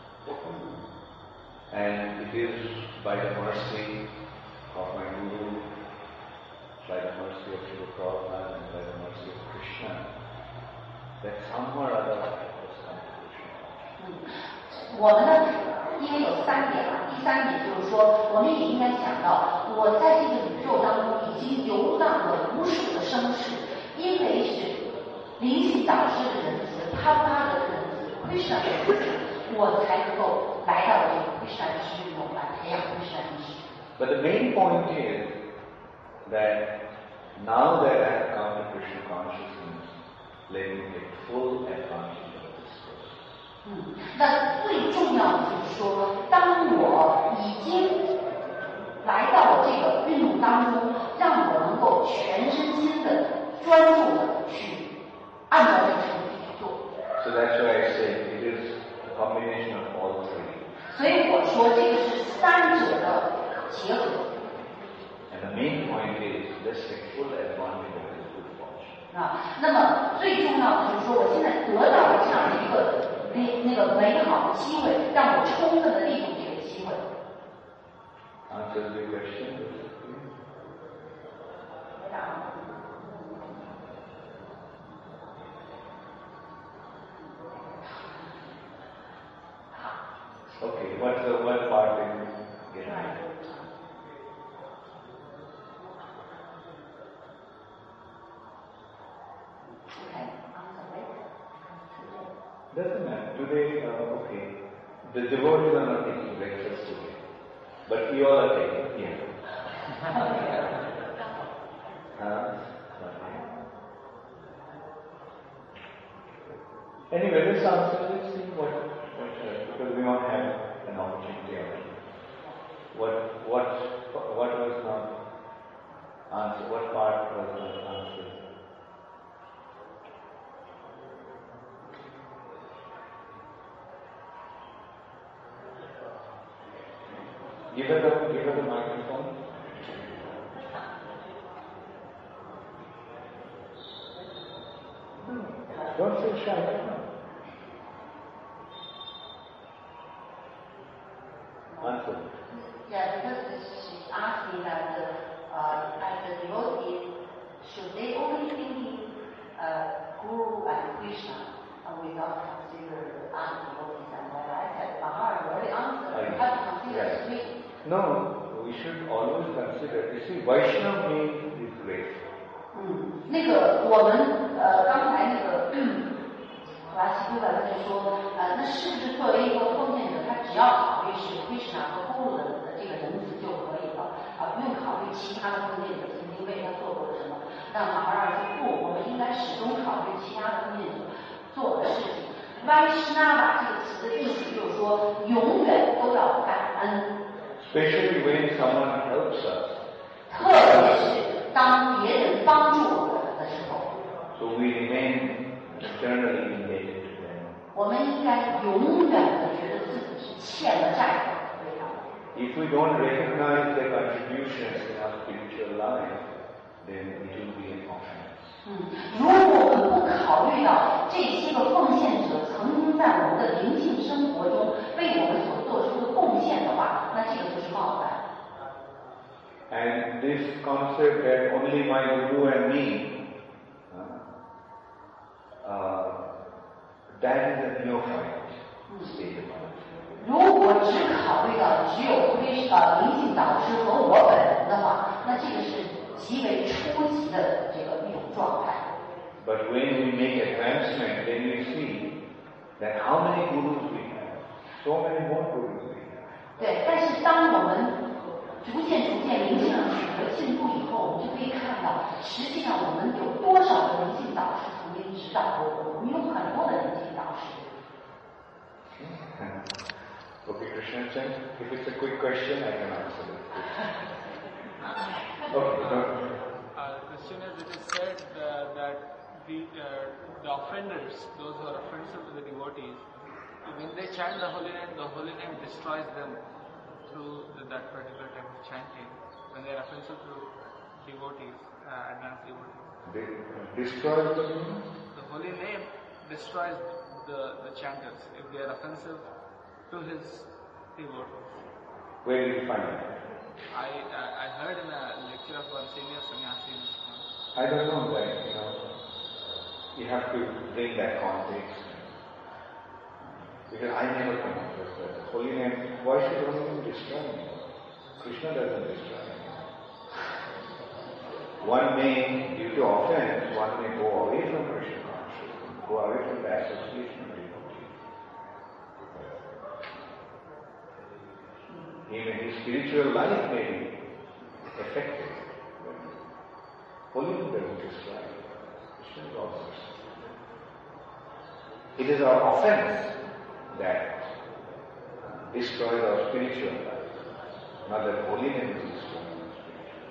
And it is by the mercy of my Guru, by the mercy of Srila Prabhupada, and by the mercy of Krishna, that somehow or other I was come to Krishna. 嗯，我们呢，因为有三点啊，第三点就是说，我们也应该想到，我在这个宇宙当中已经游荡了无数的生世，因为是灵性导师的仁慈，他发的仁慈 ，Krishna 的仁慈，我才能够来到这个 Krishna 意识运动来培养 Krishna 意识。 But the main point is that now that I have come to Krishna consciousness, let me take full advantage of this process. 嗯，那最重要的就是说，当我已经来到了这个运动当中，让我能够全身心的、专注的去按照这个程序去做。 So that's why I say it is a combination of all three. 所以我说这个是三者的结合。 And the main point is let's take full advantage of this good fortune. 啊，那么最重要的就是说，我现在得到了这样的一个那那个美好的机会，让我充分的利用这个机会。 Answers your question? Okay, what's the one part in it? Okay, answer Doesn't matter. Today, uh, okay. The devotees are not taking breakfast today. But you all are taking, yeah. uh, anyway, let's answer, let's see what, what uh, because we won't have an opportunity already. What, what, what was not answered? What part was not answered? Give her the, give her the microphone. 下一个。Answer. Yeah, because she's asking that uh, as a devotee, should they only think uh, Guru and Krishna and without consider other devotees and what I said, Mahar already answered, you have to consider Yes. three. No, we should always consider. You see, Vaishnava means is grace. 嗯，那个我们呃刚才那个普拉西多的他就说，呃，那是不是作为一个奉献者，他只要考虑是 Krishna 和 Guru 的这个人子就可以了，啊，不用考虑其他的奉献者曾经为他做过什么？那马二说不，我们应该始终考虑其他的奉献者做的事情。Vaishnava 这个词的意思就是说，永远都要感恩。 Especially when someone helps us. 特别是当别人帮助我们的时候。 So we remain eternally indebted to them. 我们应该永远的觉得自己是欠了债的，对吧 If we don't recognize their contributions in our spiritual life, then it will be an offense. 嗯，如果我们不考虑到这些个奉献者曾经在我们的灵性生活中为我们所做出的贡献的话，那这个就是冒犯。 And this concept that only my Guru and me, uh, uh, that is a neophyte state of mind. 如果只考虑到只有非呃灵性导师和我本人的话，那这个是极为初级的这个一种状态。 But when we make advancement, then we see that how many gurus we have, so many more gurus we have. 对，但是当我们逐渐逐渐灵性上取得进步以后，我们就可以看到，实际上我们有多少的灵性导师曾经指导过我们，我们有很多的灵性导师。 Okay, Krishna Chan, if it's a quick question, I can answer it. Okay, so. Uh, the question is, it is said uh, that the, uh, the offenders, those who are offensive to the devotees, when they chant the holy name, the holy name destroys them through the, that particular type of chanting. When they are offensive to devotees, uh, advanced devotees. They destroy the The holy name destroys the, the chanters if they are offensive to his devotees. Where do you find it? I, I, I heard in a lecture of one senior sannyasi in school. I don't know that, you know, you have to bring that context. Because I never come across that. Holy name, why should holy name destroy me? Krishna doesn't destroy me. One may, due to offense, one may go away from Krishna consciousness, go away from the association of devotees. Even his spiritual life may be affected. Holy name doesn't destroy me. Krishna is also. It is our offense that destroys our spiritual life, not that holy name is destroying our spiritual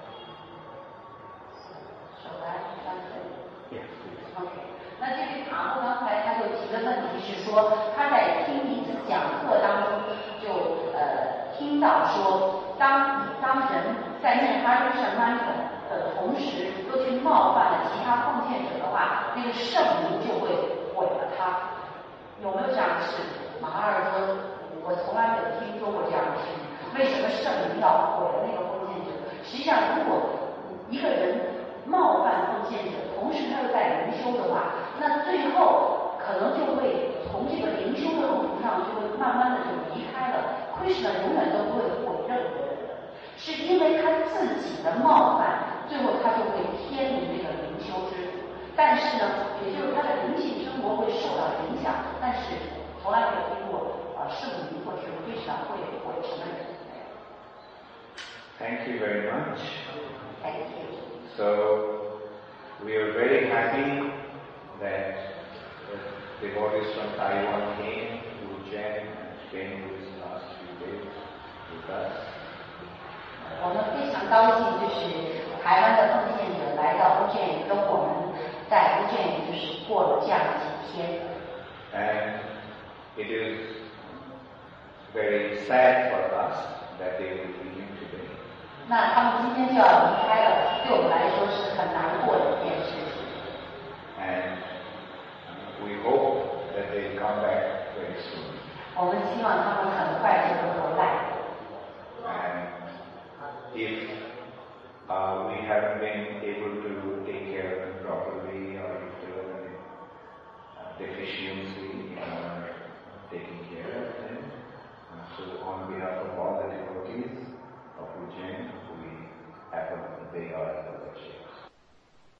life. Shall I translate? Yes, please. OK， 那这位卡布刚才他就提的问题是说，他在听一次讲课当中就呃听到说，当当人在念哈瑞什曼的的同时，又去冒犯了其他奉献者的话，那个圣灵就会毁了他。有没有这样的事？马二说，我从来没有听说过这样的事情。为什么圣灵要毁了那个奉献者？实际上，如果一个人冒犯奉献者，同时他又在灵修的话，那最后可能就会从这个灵修的路途上就会慢慢的就离开了。Krishna 永远都不会毁任何人，是因为他自己的冒犯，最后他就会偏离这个灵修之路。但是呢，也就是他的灵性生活会受到影响，但是从来没有听过啊圣灵或者是非常会毁什么人。 Thank you very much. Thank you. So, we are very happy that the devotees from Taiwan came to Ujjain and spent these last few days with us. 我们非常高兴，就是台湾的奉献者来到乌镇，跟我们在乌镇就是过了这样几天。 And it is very sad for us that they will be leaving today. 那他们今天就要离开了，对我们来说是很难过的一件事情。 And we hope that they come back very soon. 我们希望他们很快就能回来。 And if uh, we haven't been able to take care of them properly, or if there was any uh, deficiency